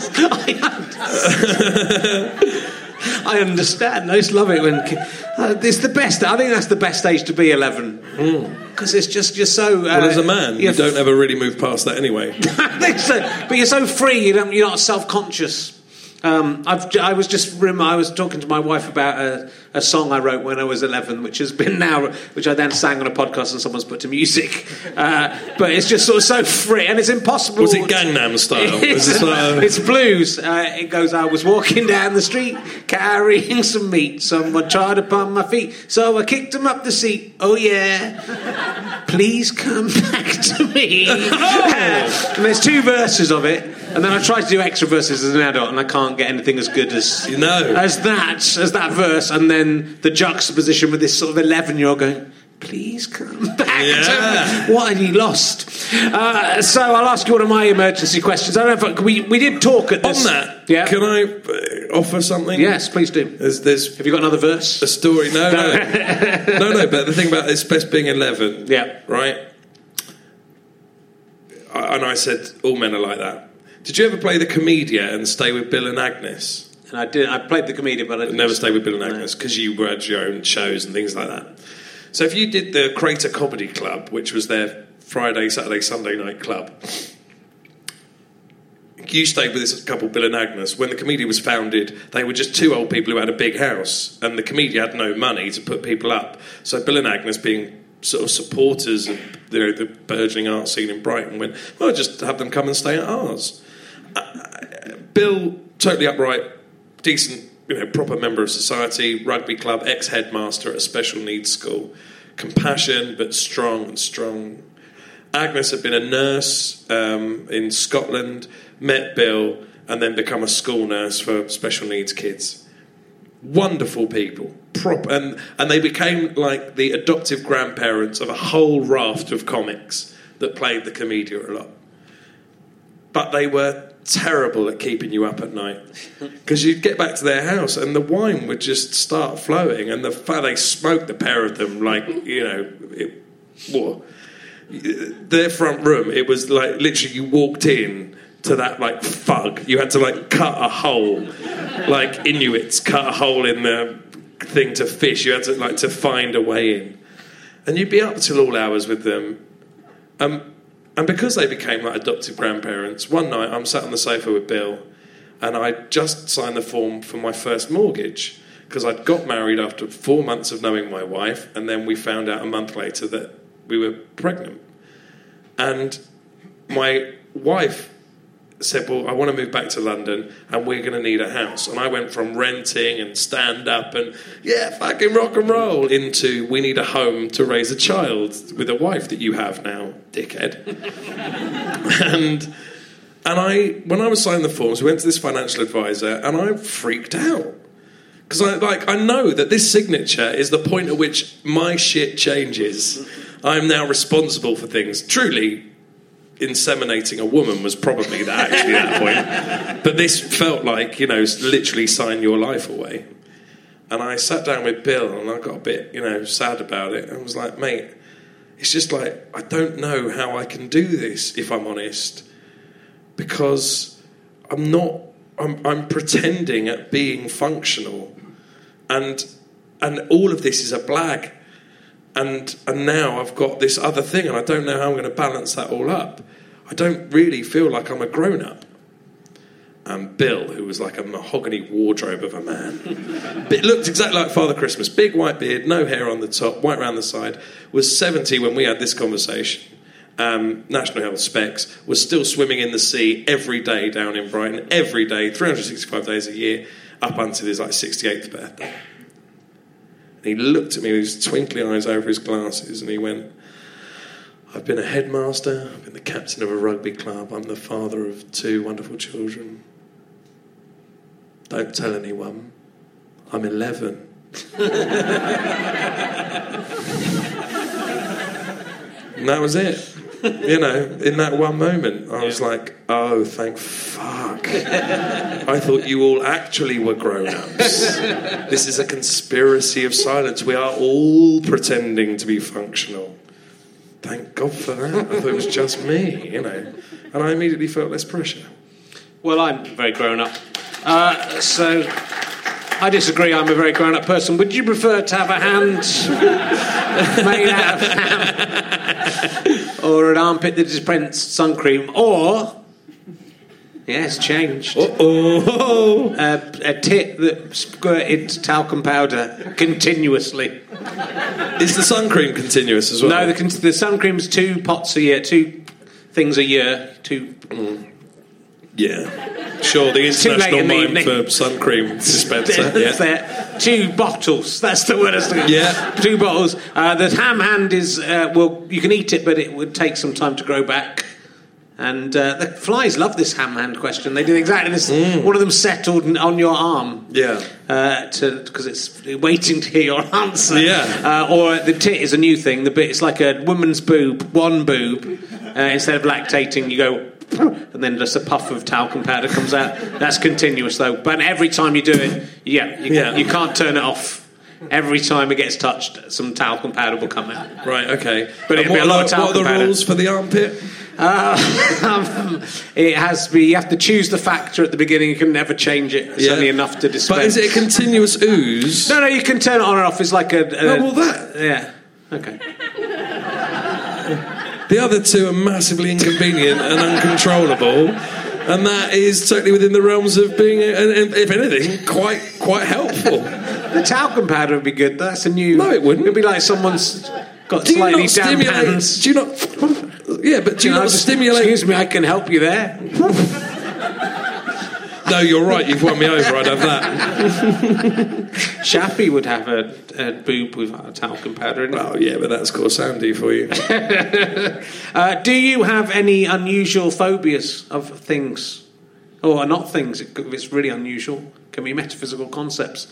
understand. I understand. I just love it when... Uh, it's the best. I think that's the best age to be eleven. Because mm. it's just, you're so... Uh, well, as a man, you don't ever really move past that anyway. I think so. But you're so free, you don't, you're not self-conscious. Um, I've, I was just I was talking to my wife about a, a song I wrote when I was eleven, which has been now, which I then sang on a podcast and someone's put to music. Uh, but it's just sort of so free, and it's impossible. Was it Gangnam Style? It's, it like a... it's blues. Uh, it goes, I was walking down the street carrying some meat. Someone tried upon my feet, so I kicked him up the seat. Oh yeah, please come back to me. uh, and there's two verses of it. And then I tried to do extra verses as an adult, and I can't get anything as good as you know as that as that verse. And then the juxtaposition with this sort of eleven-year-old going, "Please come back." Yeah. What had he lost? Uh, so I'll ask you one of my emergency questions. I don't know if I, we we did talk at this. On that, yeah. Can I uh, offer something? Yes, please do. There's, there's Have you got another verse? A story? No, no, no, no. But the thing about this best being eleven, yeah, right. I, and I said, all men are like that. Did you ever play the Commedia and stay with Bill and Agnes? And I did. I played the Commedia, but I didn't never stayed with Bill and Agnes because you had your own shows and things like that. So if you did the Crater Comedy Club, which was their Friday, Saturday, Sunday night club, you stayed with this couple, Bill and Agnes. When the Commedia was founded, they were just two old people who had a big house, and the Commedia had no money to put people up. So Bill and Agnes, being sort of supporters of you know, the burgeoning art scene in Brighton, went, well, just have them come and stay at ours. Uh, Bill, totally upright, decent, you know, proper member of society, rugby club, ex-headmaster at a special needs school. Compassion, but strong and strong. Agnes had been a nurse um, in Scotland, met Bill, and then become a school nurse for special needs kids. Wonderful people. Prop- and, and they became like the adoptive grandparents of a whole raft of comics that played the Commedia a lot. But they were terrible at keeping you up at night because you'd get back to their house and the wine would just start flowing, and the fact they smoked, the pair of them, like, you know, it, whoa. Their front room, it was like literally you walked in to that like fug. You had to like cut a hole, like Inuits cut a hole in the thing to fish. You had to like to find a way in, and you'd be up till all hours with them. Um, And because they became like adoptive grandparents, one night I'm sat on the sofa with Bill and I just signed the form for my first mortgage because I'd got married after four months of knowing my wife, and then we found out a month later that we were pregnant. And my wife said, well, I want to move back to London and we're going to need a house. And I went from renting and stand-up and, yeah, fucking rock and roll, into we need a home to raise a child with a wife that you have now, dickhead. and and I, when I was signing the forms, we went to this financial advisor and I freaked out. Because I, like, I know that this signature is the point at which my shit changes. I'm now responsible for things. Truly, inseminating a woman was probably that, actually that point. But this felt like, you know, literally sign your life away. And I sat down with Bill and I got a bit, you know, sad about it. I was like, mate, it's just like, I don't know how I can do this, if I'm honest. Because I'm not, I'm, I'm pretending at being functional. And and all of this is a blag. And and now I've got this other thing and I don't know how I'm going to balance that all up. I don't really feel like I'm a grown-up. and Bill, who was like a mahogany wardrobe of a man. It looked exactly like Father Christmas. Big white beard, no hair on the top, white round the side. Was seventy when we had this conversation. Um, National Health specs. Was still swimming in the sea every day down in Brighton. Every day, three hundred sixty-five days a year, up until his like sixty-eighth birthday. And he looked at me with his twinkly eyes over his glasses and he went, I've been a headmaster, I've been the captain of a rugby club, I'm the father of two wonderful children. Don't tell anyone. I'm eleven. And that was it. You know, in that one moment, I was like, oh, thank fuck. I thought you all actually were grown-ups. This is a conspiracy of silence. We are all pretending to be functional. Thank God for that. I thought it was just me, you know. And I immediately felt less pressure. Well, I'm very grown-up. Uh, so, I disagree. I'm a very grown-up person. Would you prefer to have a hand made out of ham? Or an armpit that dispensed sun cream? Or... Yeah, it's changed. Uh-oh. Uh, a tit that squirted talcum powder continuously. Is the sun cream continuous as well? No, the, the sun cream's two pots a year, two things a year, two... Mm. Yeah. Sure, the international mime for sun cream dispenser. Yeah. Two bottles, that's the word. That's the yeah. Two bottles. Uh, the ham hand is, uh, well, you can eat it, but it would take some time to grow back. And uh, the flies love this ham hand question. They do exactly this. Mm. One of them settled on your arm. Yeah. Uh, to because it's waiting to hear your answer. Yeah. Uh, or the tit is a new thing. The bit it's like a woman's boob, one boob. Uh, instead of lactating, you go, and then just a puff of talcum powder comes out. That's continuous though. But every time you do it, yeah, you, yeah. you can't turn it off. Every time it gets touched, some talcum powder will come out. Right. Okay. But and what, a lot of talcum what are the powder. rules for the armpit? Uh, um, it has to be. You have to choose the factor at the beginning. You can never change it. It's yeah. only enough to dispense. But is it a continuous ooze? No, no. You can turn it on and off. It's like a. a oh well, that. Yeah. Okay. The other two are massively inconvenient and uncontrollable, and that is totally within the realms of being, and if anything, quite quite helpful. The talcum powder would be good. That's a new. No, it wouldn't. It'd be like someone's got do slightly you not damp stimulate, hands. Do you not? Yeah, but do you, you know, not stimulate? Excuse me, I can help you there. No, you're right. You've won me over. I'd have that. Shappy would have a, a boob with a talcum powder in it. Oh yeah, but that's course Andy for you. uh, do you have any unusual phobias of things, or not things? If it's really unusual, it can be metaphysical concepts.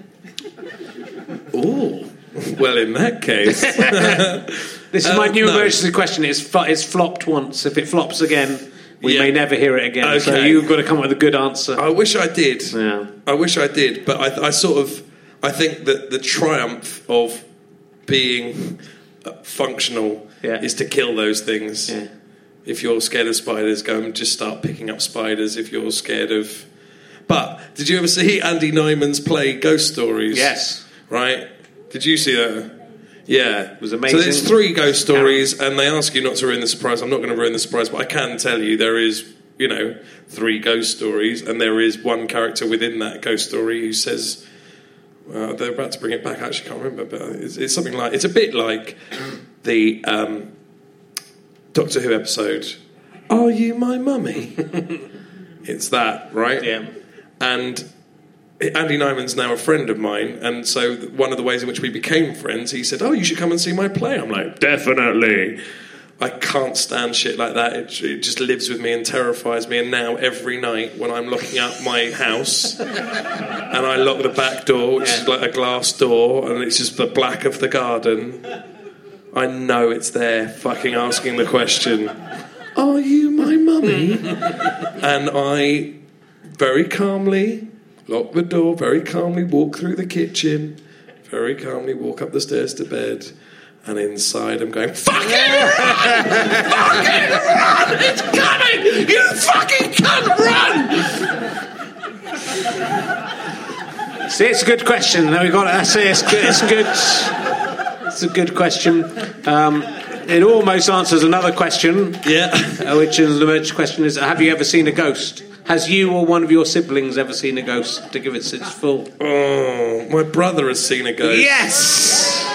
Ooh. Well, in that case, this is uh, my new no. emergency question. It's fu- it's flopped once. If it flops again, we yeah. may never hear it again. Okay. So you've got to come up with a good answer. I wish I did. Yeah. I wish I did, but I, I sort of, I think that the triumph of being functional yeah. is to kill those things. Yeah. If you're scared of spiders, go and just start picking up spiders. If you're scared of, but did you ever see Andy Nyman's play Ghost Stories? Yes. Right. Did you see that? Yeah. It was amazing. So there's three ghost stories, and they ask you not to ruin the surprise. I'm not going to ruin the surprise, but I can tell you there is, you know, three ghost stories, and there is one character within that ghost story who says, well, they're about to bring it back, I actually can't remember, but it's, it's something like, it's a bit like the um, Doctor Who episode, Are You My Mummy? It's that, right? Yeah. And Andy Nyman's now a friend of mine, and so one of the ways in which we became friends, he said, oh, you should come and see my play. I'm like, definitely. I can't stand shit like that. It, it just lives with me and terrifies me, and now every night when I'm locking up my house and I lock the back door, which yeah. is like a glass door, and it's just the black of the garden, I know it's there fucking asking the question, are you my mummy? And I very calmly lock the door, very calmly walk through the kitchen, very calmly walk up the stairs to bed, and inside I'm going, fucking run! Fucking run! It's coming! You fucking can't run! See, it's a good question. Now we got to say it's good. It's good. It's a good question. Um, it almost answers another question. Yeah. Uh, which is the emergency question: is have you ever seen a ghost? Has you or one of your siblings ever seen a ghost to give it its full? Oh, my brother has seen a ghost. Yes!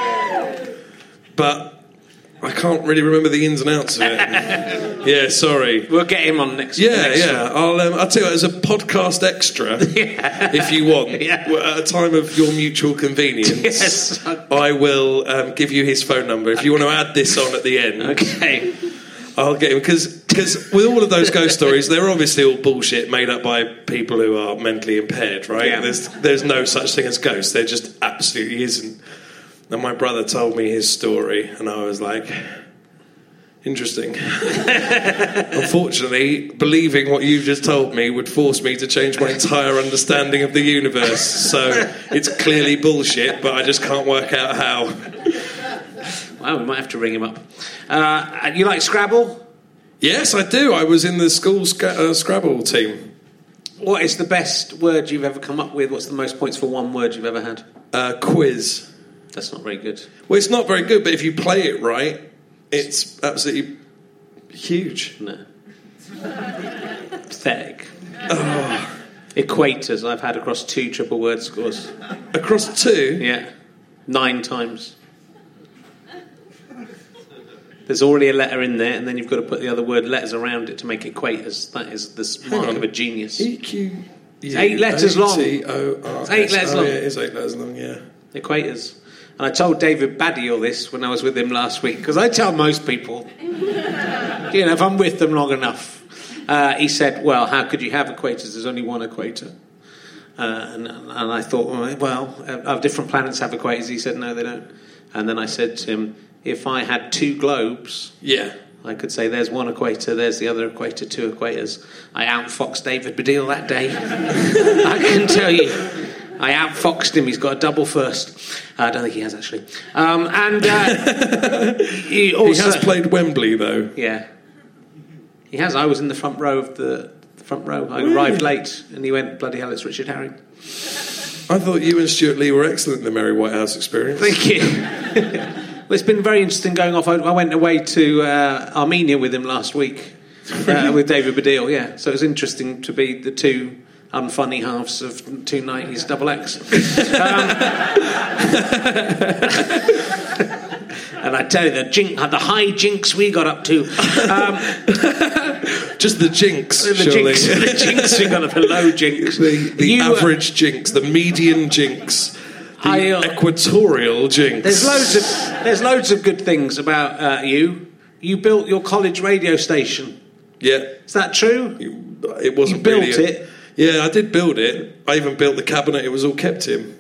But I can't really remember the ins and outs of it. Yeah, sorry. We'll get him on next. Yeah, next yeah. one. I'll um, I'll tell you, as a podcast extra, yeah. if you want, yeah. at a time of your mutual convenience, yes. I will um, give you his phone number. If you want to add this on at the end, okay. I'll get him because because with all of those ghost stories, they're obviously all bullshit made up by people who are mentally impaired, right? Yeah. There's there's no such thing as ghosts. There just absolutely isn't. And my brother told me his story, and I was like, interesting. Unfortunately, believing what you just told me would force me to change my entire understanding of the universe. So it's clearly bullshit, but I just can't work out how. Well, we might have to ring him up. Uh, you like Scrabble? Yes, I do. I was in the school sc- uh, Scrabble team. What is the best word you've ever come up with? What's the most points for one word you've ever had? Uh, quiz. That's not very good. Well, it's not very good, but if you play it right, it's absolutely huge. No. Pathetic. Oh. Equators I've had across two triple word scores. Across two? Yeah. Nine times. There's already a letter in there, and then you've got to put the other word letters around it to make equators. That is the mark of a genius. E Q. It's eight letters long. T O R S. It's eight letters oh, long. Yeah, it is eight letters long, yeah. Equators. And I told David Baddy all this when I was with him last week, because I tell most people, you know, if I'm with them long enough. Uh, he said, well, how could you have equators? There's only one equator. Uh, and, and I thought, well, uh, different planets have equators. He said, no, they don't. And then I said to him, if I had two globes, yeah, I could say there's one equator, there's the other equator, two equators. I outfoxed David Baddiel that day. I can tell you. I outfoxed him. He's got a double first. Uh, I don't think he has, actually. Um, and uh, he, also, he has played Wembley, though. Yeah. He has. I was in the front row of the, the front row. I really? arrived late, and he went, bloody hell, it's Richard Herring. I thought you and Stuart Lee were excellent in the Merry Whitehouse experience. Thank you. Well, it's been very interesting going off. I, I went away to uh, Armenia with him last week, uh, with David Baddiel, yeah. So it was interesting to be the two unfunny halves of two nineties double X. Um, and I tell you, the, jink, the high jinks we got up to. Um, Just the jinx, the surely. Jinx, the jinks we got up to, low jinks. The, the you, average uh, jinx, the median jinx, the I, uh, equatorial jinx. There's loads of there's loads of good things about uh, you. You built your college radio station. Yeah. Is that true? It wasn't You built really a, it? Yeah, I did build it. I even built the cabinet it was all kept in.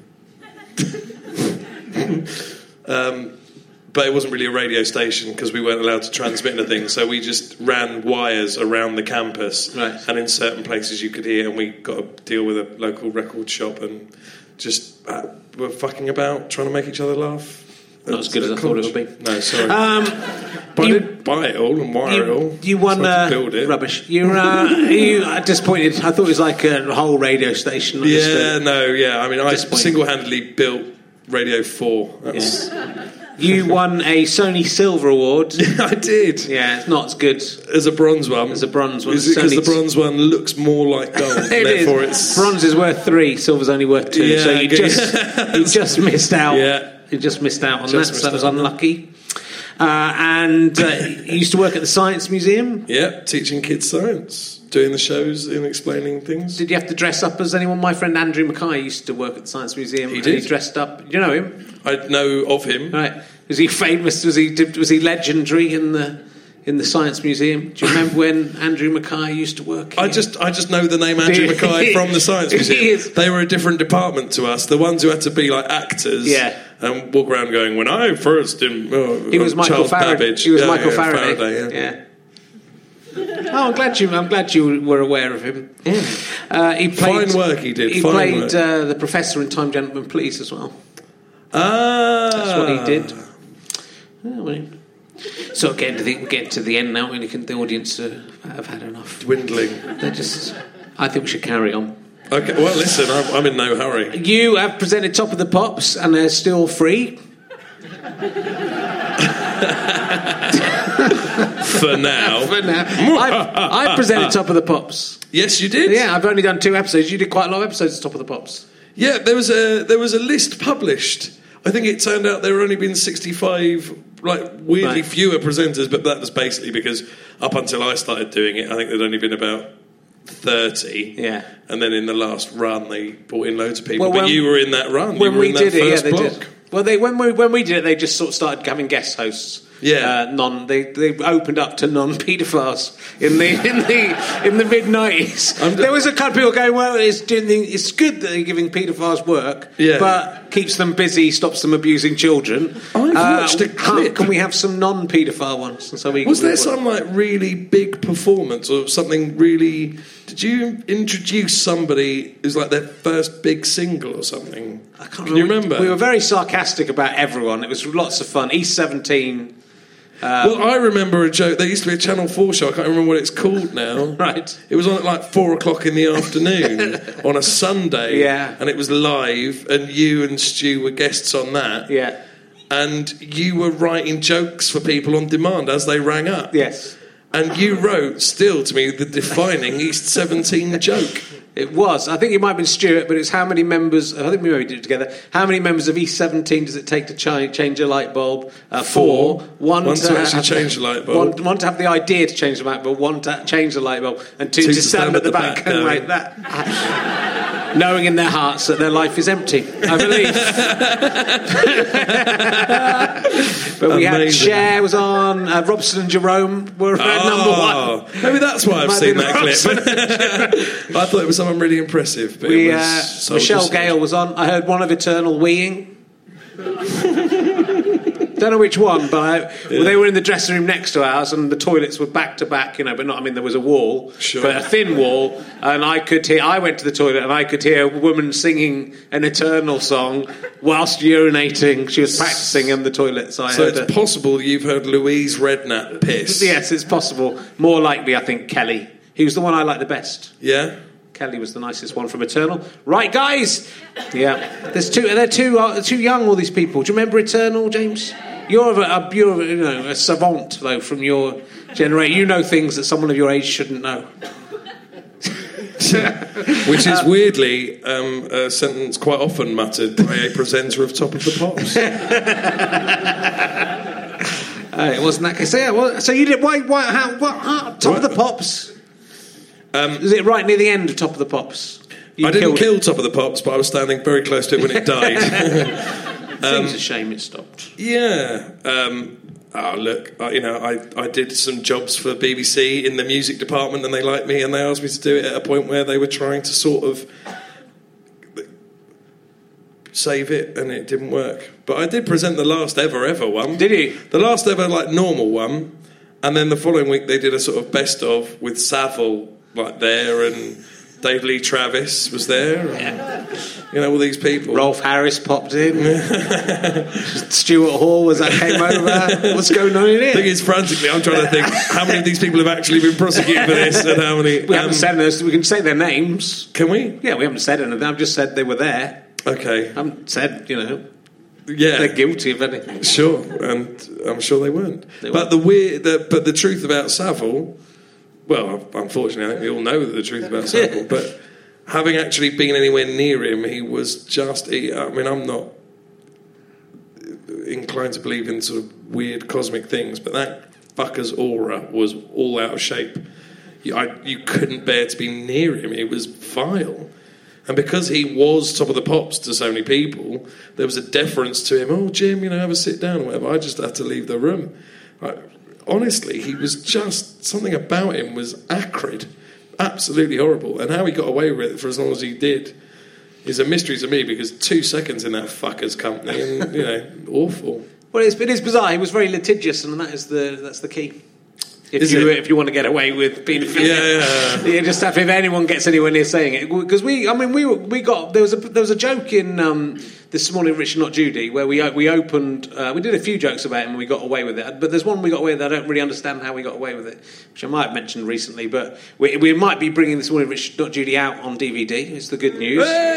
um, but it wasn't really a radio station because we weren't allowed to transmit anything, so we just ran wires around the campus. Right. And in certain places you could hear, and we got to deal with a local record shop and just uh, were fucking about, trying to make each other laugh. Not as good as I thought it would be. No, sorry. Um, but you, I did buy it all and wire you, it all. You won so uh, build it. rubbish. You were uh, you are disappointed. I thought it was like a whole radio station. Not Yeah, just a, no, yeah. I mean, I single-handedly built Radio four. That's... Yeah. You won a Sony Silver Award. I did. Yeah, it's not as good as a bronze one. As a bronze one. Is it because the bronze one looks more like gold? it therefore is. It's... Bronze is worth three. Silver's only worth two. Yeah, so you okay. just you just missed out. Yeah, you just missed out on just that. So that was out. unlucky. Uh, and uh, you used to work at the Science Museum. Yeah, teaching kids science, doing the shows and explaining things. Did you have to dress up as anyone? My friend Andrew Mackay used to work at the Science Museum. He and did. He dressed up. You know him? I know of him. Right. Was he famous? Was he was he legendary in the in the Science Museum? Do you remember when Andrew Mackay used to work here? I just I just know the name Andrew Mackay from the Science Museum. They were a different department to us. The ones who had to be like actors, yeah, and walk around going, "When I first did." Oh, he was Michael Charles Faraday. Babbage. He was yeah, Michael yeah, Faraday. Faraday, yeah. yeah. Oh, I'm glad you. I'm glad you were aware of him. Mm. Uh, he played, Fine work he did. He Fine played uh, the professor in Time, Gentlemen, Please as well. Ah, that's what he did. Oh, well, so getting to the getting to the end now, when the audience uh, have had enough. Dwindling. They're just. I think we should carry on. Okay. Well, listen, I'm, I'm in no hurry. You have presented Top of the Pops, and they're still free. For now. For now. I, I presented Top of the Pops. Yes, you did? Yeah, I've only done two episodes. You did quite a lot of episodes of Top of the Pops. Yeah, there was a there was a list published. I think it turned out there were only been sixty-five, like, weirdly Right. fewer presenters, but that was basically because up until I started doing it, I think there'd only been about thirty. Yeah. And then in the last run, they brought in loads of people. Well, but when- you were in that run. When you were we in that did it, yeah, first they block. did. Well, they when we when we did it, they just sort of started having guest hosts. Yeah. uh, non. They they opened up to non-paedophiles in the in the in the mid nineties. There was a couple of people going, well, it's doing the, it's good that they're giving paedophiles work, Yeah. but keeps them busy, stops them abusing children. I've Uh, watched a can- clip. Can we have some non-paedophile ones? And so we Was we- there some like really big performance or something really? Did you introduce somebody who's like their first big single or something? I can't Can you remember? We were very sarcastic about everyone. It was lots of fun. East seventeen. well, I remember a joke. There used to be a Channel four show. I can't remember what it's called now. Right. It was on at like four o'clock in the afternoon on a Sunday. Yeah. And it was live, and you and Stu were guests on that. Yeah. And you were writing jokes for people on demand as they rang up. Yes. And you wrote, still to me, the defining East seventeen joke. It was. I think it might have been Stuart, but it's how many members... I think we maybe did it together. How many members of East seventeen does it take to ch- change a light bulb? Uh, four. Four. One, One to have- actually change the light bulb. One, one to have the idea to change the light bulb. One to change the light bulb. And two, to, stand, at the back, and going. like that. Knowing in their hearts that their life is empty, I believe. But we had Amazing. Cher was on, uh, Robson and Jerome were at Oh, number one. Maybe that's why I've Might seen be that Robson. clip. I thought it was someone really impressive. But We, it was uh, so Michelle just- Gale was on. I heard one of Eternal weeing. Don't know which one, but I, well, they were in the dressing room next to ours, and the toilets were back to back. You know, but not. I mean, there was a wall, Sure. but a thin wall, and I could hear. I went to the toilet, and I could hear a woman singing an Eternal song whilst urinating. She was practicing in the toilet, so I So heard it's her. possible you've heard Louise Redknapp piss. Yes, it's possible. More likely, I think Kelly. He was the one I liked the best. Yeah? Kelly was the nicest one from Eternal. Right, guys. Yeah, there's two. They're too uh, too young. All these people. Do you remember Eternal, James? You're a, a you're you know a savant though from your generation. You know things that someone of your age shouldn't know. Which is weirdly um, a sentence quite often muttered by a presenter of Top of the Pops. Uh, it wasn't that case. So, yeah, well, so you did. Why? Why? How? What? How, Top of the Pops. Um, Is it right near the end of Top of the Pops? You I didn't killed kill Top of the Pops, but I was standing very close to it when it died. it. Seems a shame it stopped. Yeah. Um, oh, look, I, you know, I, I did some jobs for B B C in the music department, and they liked me, and they asked me to do it at a point where they were trying to sort of save it, and it didn't work. But I did present the last ever ever one. Did you? The last ever like normal one, and then the following week they did a sort of best of with Savile like there, and Dave Lee Travis was there. And, Yeah. you know, all these people. Rolf Harris popped in. Stuart Hall was that came over. What's going on in The thing here? is, frantically, I'm trying to think how many of these people have actually been prosecuted for this, and how many. We haven't um, said this. We can say their names. Can we? Yeah, we haven't said anything. I've just said they were there. Okay. I haven't said, you know, Yeah. they're guilty of anything. Sure, and I'm sure they weren't. They but the weird, the, but the truth about Savile, well, unfortunately, I think we all know the truth about Savile. But having actually been anywhere near him, he was just. He, I mean, I'm not inclined to believe in sort of weird cosmic things, but that fucker's aura was all out of shape. You, I, you couldn't bear to be near him. It was vile. And because he was Top of the Pops to so many people, there was a deference to him. Oh, Jim, you know, have a sit down or whatever. I just had to leave the room. I, honestly, he was just... Something about him was acrid. Absolutely horrible. And how he got away with it for as long as he did is a mystery to me, because two seconds in that fucker's company and, you know, awful. Well, it's, it is bizarre. He was very litigious, and that is the that's the key. If Is you it? if you want to get away with paedophilia, Yeah, yeah. you just have if anyone gets anywhere near saying it, because we I mean we were, we got there was a there was a joke in um, This Morning Richard Not Judy where we we opened uh, we did a few jokes about him and we got away with it, but there's one we got away with that I don't really understand how we got away with it, which I might have mentioned recently, but we, we might be bringing This Morning Richard Not Judy out on D V D. It's the good news. Hey!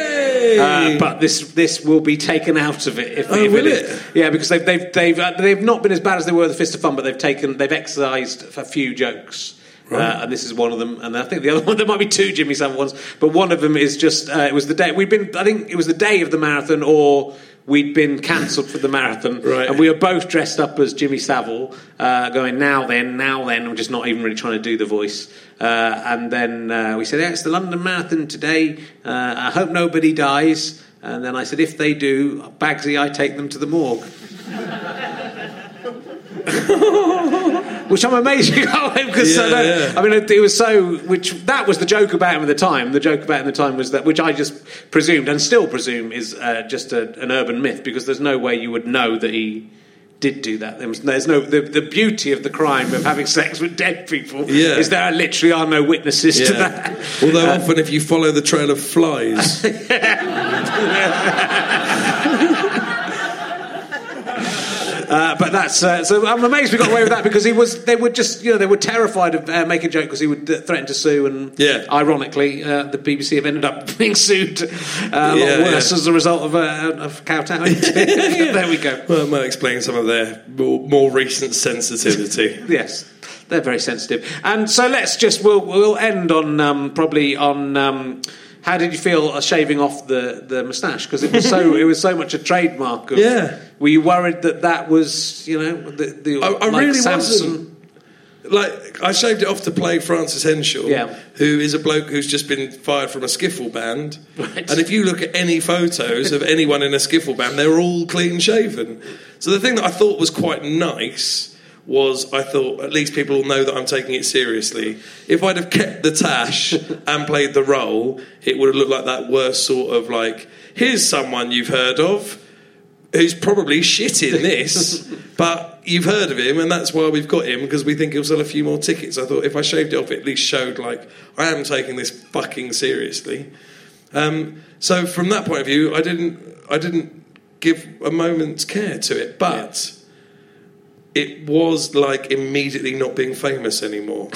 Hey! Uh, but this this will be taken out of it. If, Oh, if will is. it? Yeah, because they've they've they've uh, they've not been as bad as they were the Fist of Fun, but they've taken they've excised a few jokes. Right. Uh, and this is one of them, and I think the other one, there might be two Jimmy Savile ones, but one of them is just uh, it was the day we'd been. I think it was the day of the marathon, or we'd been cancelled for the marathon, right. And we were both dressed up as Jimmy Savile, uh, going now then, now then. I'm just not even really trying to do the voice, uh, and then uh, we said, "Yeah, it's the London Marathon today. Uh, I hope nobody dies." And then I said, "If they do, Bagsy, I take them to the morgue." Which I'm amazed you got away because Yeah, so that, yeah. I mean it, it was so which that was the joke about him at the time. The joke about him at the time was that, which I just presumed and still presume is uh, just a, an urban myth, because there's no way you would know that he did do that. There was, there's no the, the beauty of the crime of having sex with dead people Yeah. is there literally are no witnesses to Yeah. that. Although Uh, often if you follow the trail of flies... Uh, but that's uh, so. I'm amazed we got away with that, because he was. They were just, you know, they were terrified of uh, making a joke because he would uh, threaten to sue, and Yeah. ironically, uh, the B B C have ended up being sued uh, a lot Yeah, worse yeah. as a result of uh, of kowtowing. There we go. Well, it might explain some of their more, more recent sensitivity. Yes, they're very sensitive. And so let's just we'll we'll end on um, probably on. Um, How did you feel uh, shaving off the, the moustache? Because it was so it was so much a trademark. Of, Yeah. Were you worried that that was, you know, the, the I, I like really Samson? wasn't. Like, I shaved it off to play Francis Henshaw, Yeah. who is a bloke who's just been fired from a skiffle band. Right. And if you look at any photos of anyone in a skiffle band, they're all clean shaven. So the thing that I thought was quite nice was I thought at least people will know that I'm taking it seriously. If I'd have kept the tash and played the role, it would have looked like that worst sort of like, here's someone you've heard of who's probably shit in this, but you've heard of him, and that's why we've got him, because we think he'll sell a few more tickets. I thought if I shaved it off, it at least showed like I am taking this fucking seriously. Um, so from that point of view, I didn't I didn't give a moment's care to it, but yeah. It was like immediately not being famous anymore.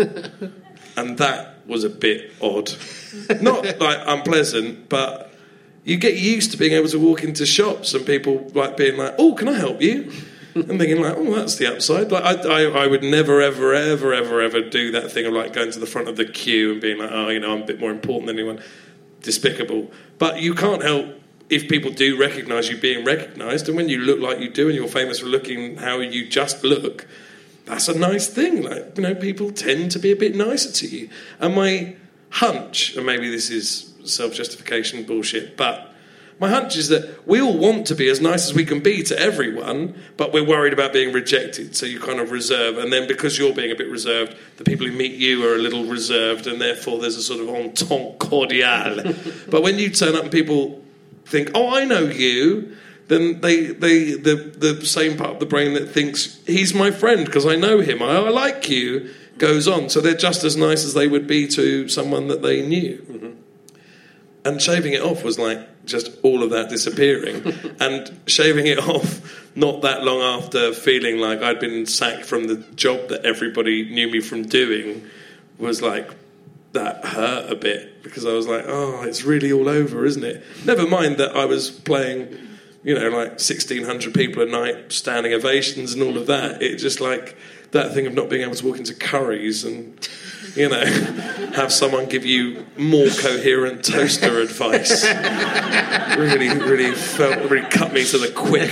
And that was a bit odd. Not like unpleasant, but you get used to being able to walk into shops and people like being like, "Oh, can I help you?" And thinking like, "Oh, that's the upside." Like I, I, I would never, ever, ever, ever, ever do that thing of like going to the front of the queue and being like, "Oh, you know, I'm a bit more important than anyone." Despicable. But you can't help if people do recognise you being recognised, and when you look like you do and you're famous for looking how you just look, that's a nice thing. Like, you know, people tend to be a bit nicer to you. And my hunch, and maybe this is self-justification bullshit, but my hunch is that we all want to be as nice as we can be to everyone, but we're worried about being rejected, so you kind of reserve, and then because you're being a bit reserved, the people who meet you are a little reserved, and therefore there's a sort of entente cordiale. But when you turn up and people think, "Oh, I know you," then they, they the the same part of the brain that thinks he's my friend because I know him, I, I like you, goes on. So they're just as nice as they would be to someone that they knew. Mm-hmm. And shaving it off was like just all of that disappearing. And shaving it off not that long after feeling like I'd been sacked from the job that everybody knew me from doing was like, that hurt a bit, because I was like, oh, it's really all over, isn't it? Never mind that I was playing, you know, like sixteen hundred people a night, standing ovations and all of that. It just like that thing of not being able to walk into Curry's and, you know, have someone give you more coherent toaster advice. Really, really felt, really cut me to the quick.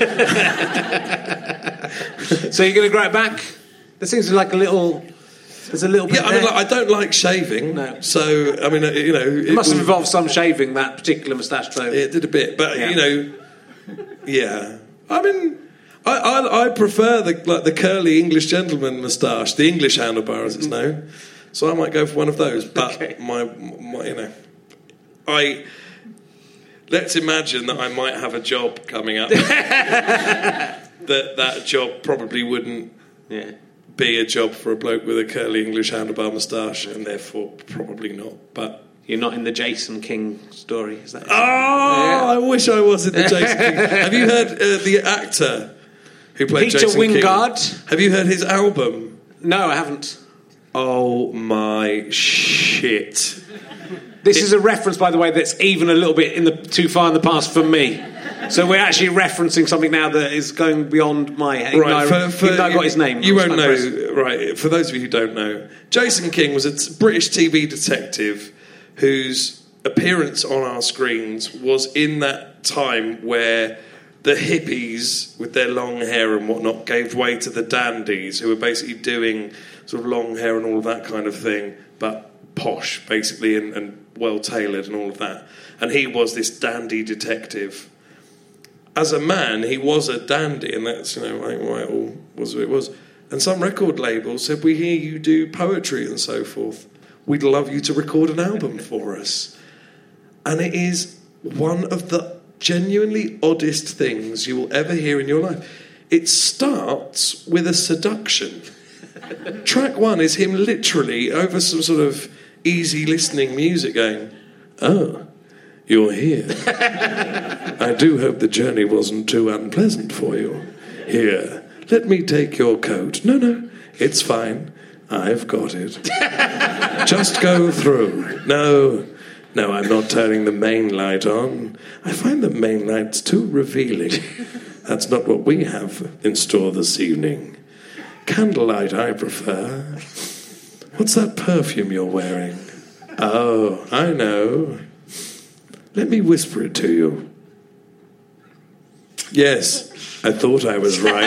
So you're going to grow it back? There seems like a little... There's a little bit. Yeah, I mean, like, I don't like shaving. No. So, I mean, you know, it, it must have was, involved some shaving, that particular moustache, though. It did a bit, but yeah. you know, yeah. I mean, I, I I prefer the like the curly English gentleman moustache, the English handlebar, as it's known. So I might go for one of those. But okay. my, my, you know, I let's imagine that I might have a job coming up. that that job probably wouldn't. Yeah. Be a job for a bloke with a curly English handlebar moustache, and therefore probably not. But you're not in the Jason King story, is that? Oh, yeah. I wish I was in the Jason King. Have you heard uh, the actor who played Peter Jason Wingard? King? Have you heard his album? No, I haven't. Oh my shit. This is a reference, by the way, that's even a little bit in the too far in the past for me. So we're actually referencing something now that is going beyond my head. Right, even for, for, though I got his name. You won't know. Impressed. Right, for those of you who don't know, Jason King was a t- British T V detective whose appearance on our screens was in that time where the hippies with their long hair and whatnot gave way to the dandies who were basically doing sort of long hair and all of that kind of thing, but posh, basically, and, and well-tailored and all of that. And he was this dandy detective. As a man, he was a dandy, and that's, you know, like, why it all was what it was. And some record labels said, we hear you do poetry and so forth. We'd love you to record an album for us. And it is one of the genuinely oddest things you will ever hear in your life. It starts with a seduction. Track one is him literally over some sort of easy listening music going, oh, you're here. I do hope the journey wasn't too unpleasant for you. Here, let me take your coat. No, no, it's fine. I've got it. Just go through. No, no, I'm not turning the main light on. I find the main lights too revealing. That's not what we have in store this evening. Candlelight I prefer. What's that perfume you're wearing? Oh, I know. Let me whisper it to you. Yes, I thought I was right.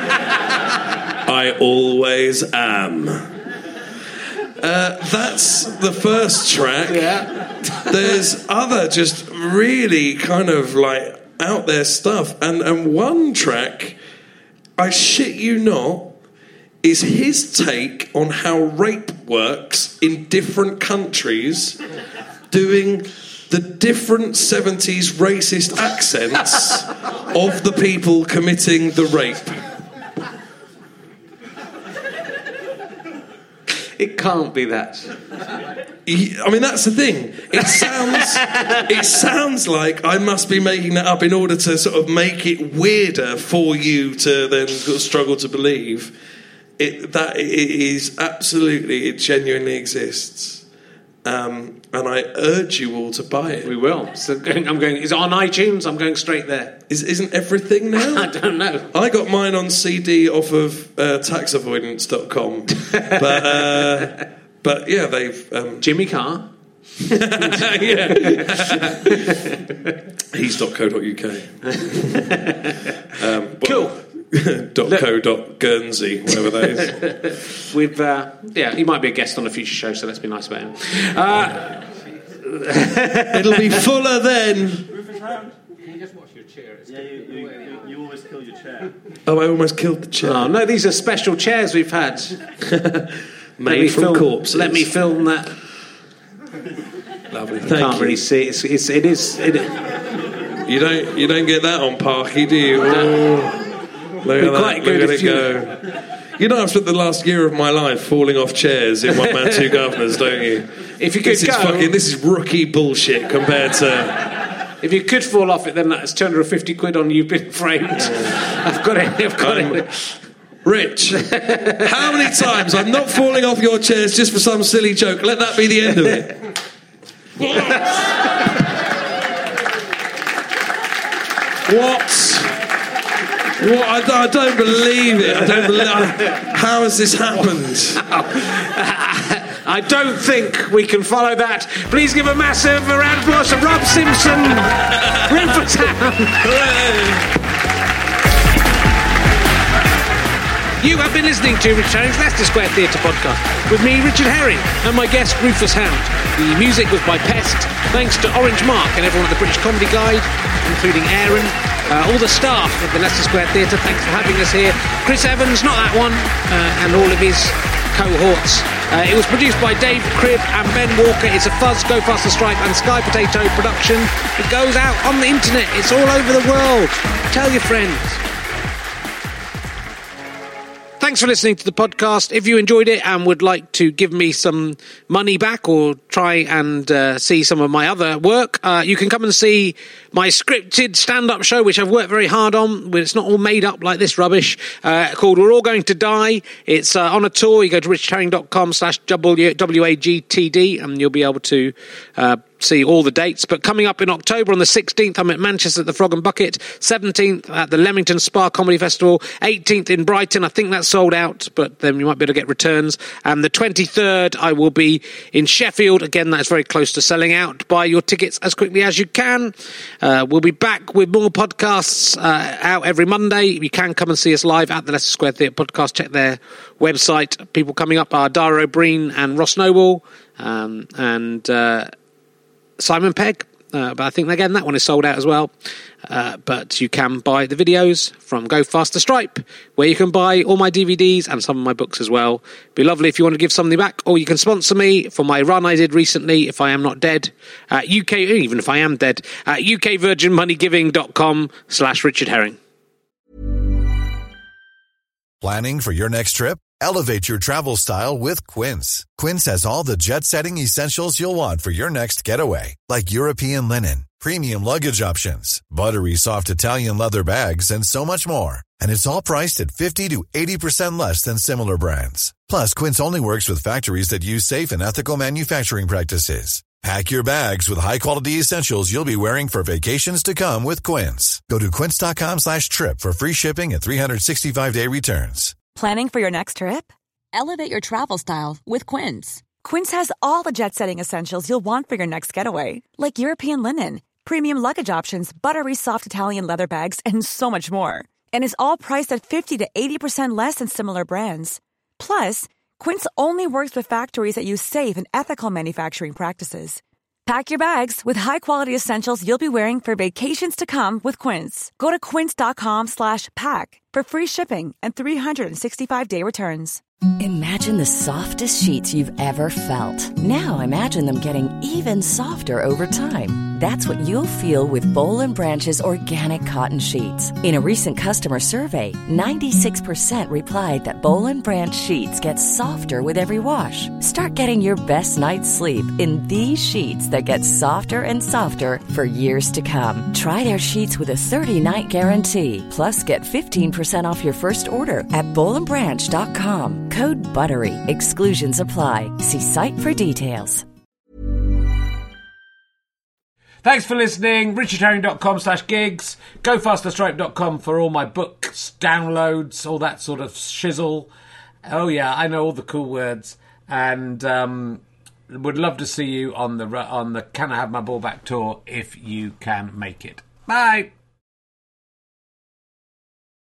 I always am. Uh, that's the first track. Yeah. There's other just really kind of like out there stuff. And, and one track, I shit you not, is his take on how rape works in different countries, doing the different seventies racist accents of the people committing the rape. It can't be that. I mean, that's the thing. It sounds, it sounds like I must be making that up in order to sort of make it weirder for you to then struggle to believe. It, that it is absolutely, it genuinely exists. Um, and I urge you all to buy it. We will. So going, I'm going. Is it on iTunes? I'm going straight there. Is, isn't everything now? I don't know. I got mine on C D off of uh, tax avoidance dot com. but, uh, but yeah, they've... Um... Jimmy Carr. yeah. He's dot co dot uk. um, well, cool. dot co dot Guernsey, whatever that is. We've, uh, yeah, he might be a guest on a future show, so let's be nice about him. Uh, It'll be fuller then. Rufus Hound. Can you just watch your chair? It's yeah, you, you, you, you always kill your chair. Oh, I almost killed the chair. Oh, no, these are special chairs we've had. Made from film, corpses. Let me film that. Lovely, thank Can't you. really see it. It's, it's, it is... It, you, don't, you don't get that on Parky, do you? Oh. Look at quite that, good look at if it you... go. You know, I've spent the last year of my life falling off chairs in One Man, Two Governors, don't you? If you could this go... Is fucking, this is rookie bullshit compared to... If you could fall off it, then that's two hundred fifty quid on You've Been Framed. I've got it, I've got I'm, it. Rich, how many times I'm not falling off your chairs just for some silly joke? Let that be the end of it. What? What? I, I don't believe it. I don't believe. I, how has this happened? I don't think we can follow that. Please give a massive round of applause to Rob Simpson. Rufus Hound. You have been listening to Richard Herring's Leicester Square Theatre podcast with me, Richard Herring, and my guest, Rufus Hound. The music was by Pest. Thanks to Orange Mark and everyone at the British Comedy Guide, including Aaron, uh, all the staff of the Leicester Square Theatre. Thanks for having us here. Chris Evans, not that one, uh, and all of his cohorts. Uh, it was produced by Dave Cribb and Ben Walker. It's a Fuzz, Go Faster Stripe and Sky Potato production. It goes out on the internet. It's all over the world. Tell your friends. thanks for listening to the podcast. If you enjoyed it and would like to give me some money back or try and uh, see some of my other work, uh, you can come and see my scripted stand-up show, which I've worked very hard on. It's not all made up like this rubbish, uh, called We're All Going to Die. It's uh, on a tour. You go to richardherring.com slash W A G T D and you'll be able to uh, see all the dates. But coming up in October on the sixteenth, I'm at Manchester at the Frog and Bucket, seventeenth at the Leamington Spa Comedy Festival, eighteenth in Brighton. I think that's sold out, but then you might be able to get returns. And the twenty-third, I will be in Sheffield. Again, that's very close to selling out. Buy your tickets as quickly as you can. Uh, we'll be back with more podcasts uh, out every Monday. You can come and see us live at the Leicester Square Theatre Podcast. Check their website. People coming up are Dara O'Brien and Ross Noble um, and uh, Simon Pegg. Uh, but I think, again, that one is sold out as well. Uh, but you can buy the videos from Go Faster Stripe, where you can buy all my D V Ds and some of my books as well. It'd be lovely if you want to give something back, or you can sponsor me for my run I did recently, If I Am Not Dead, at U K, even if I am dead, at ukvirginmoneygiving.com slash Richard Herring. Planning for your next trip? Elevate your travel style with Quince. Quince has all the jet-setting essentials you'll want for your next getaway, like European linen, premium luggage options, buttery soft Italian leather bags, and so much more. And it's all priced at fifty to eighty percent less than similar brands. Plus, Quince only works with factories that use safe and ethical manufacturing practices. Pack your bags with high-quality essentials you'll be wearing for vacations to come with Quince. Go to quince.com slash trip for free shipping and three sixty-five day returns. Planning for your next trip? Elevate your travel style with Quince. Quince has all the jet-setting essentials you'll want for your next getaway, like European linen, premium luggage options, buttery soft Italian leather bags, and so much more. And is all priced at fifty to eighty percent less than similar brands. Plus, Quince only works with factories that use safe and ethical manufacturing practices. Pack your bags with high-quality essentials you'll be wearing for vacations to come with Quince. Go to quince.com slash pack for free shipping and three sixty-five day returns. Imagine the softest sheets you've ever felt. Now imagine them getting even softer over time. That's what you'll feel with Boll and Branch's organic cotton sheets. In a recent customer survey, ninety-six percent replied that Boll and Branch sheets get softer with every wash. Start getting your best night's sleep in these sheets that get softer and softer for years to come. Try their sheets with a thirty-night guarantee. Plus, get fifteen percent off your first order at boll and branch dot com. Code BUTTERY. Exclusions apply. See site for details. Thanks for listening. richardherring.com slash gigs. go faster stripe dot com for all my books, downloads, all that sort of shizzle. Oh, yeah, I know all the cool words. And um, would love to see you on the on the Can I Have My Ball Back tour if you can make it. Bye.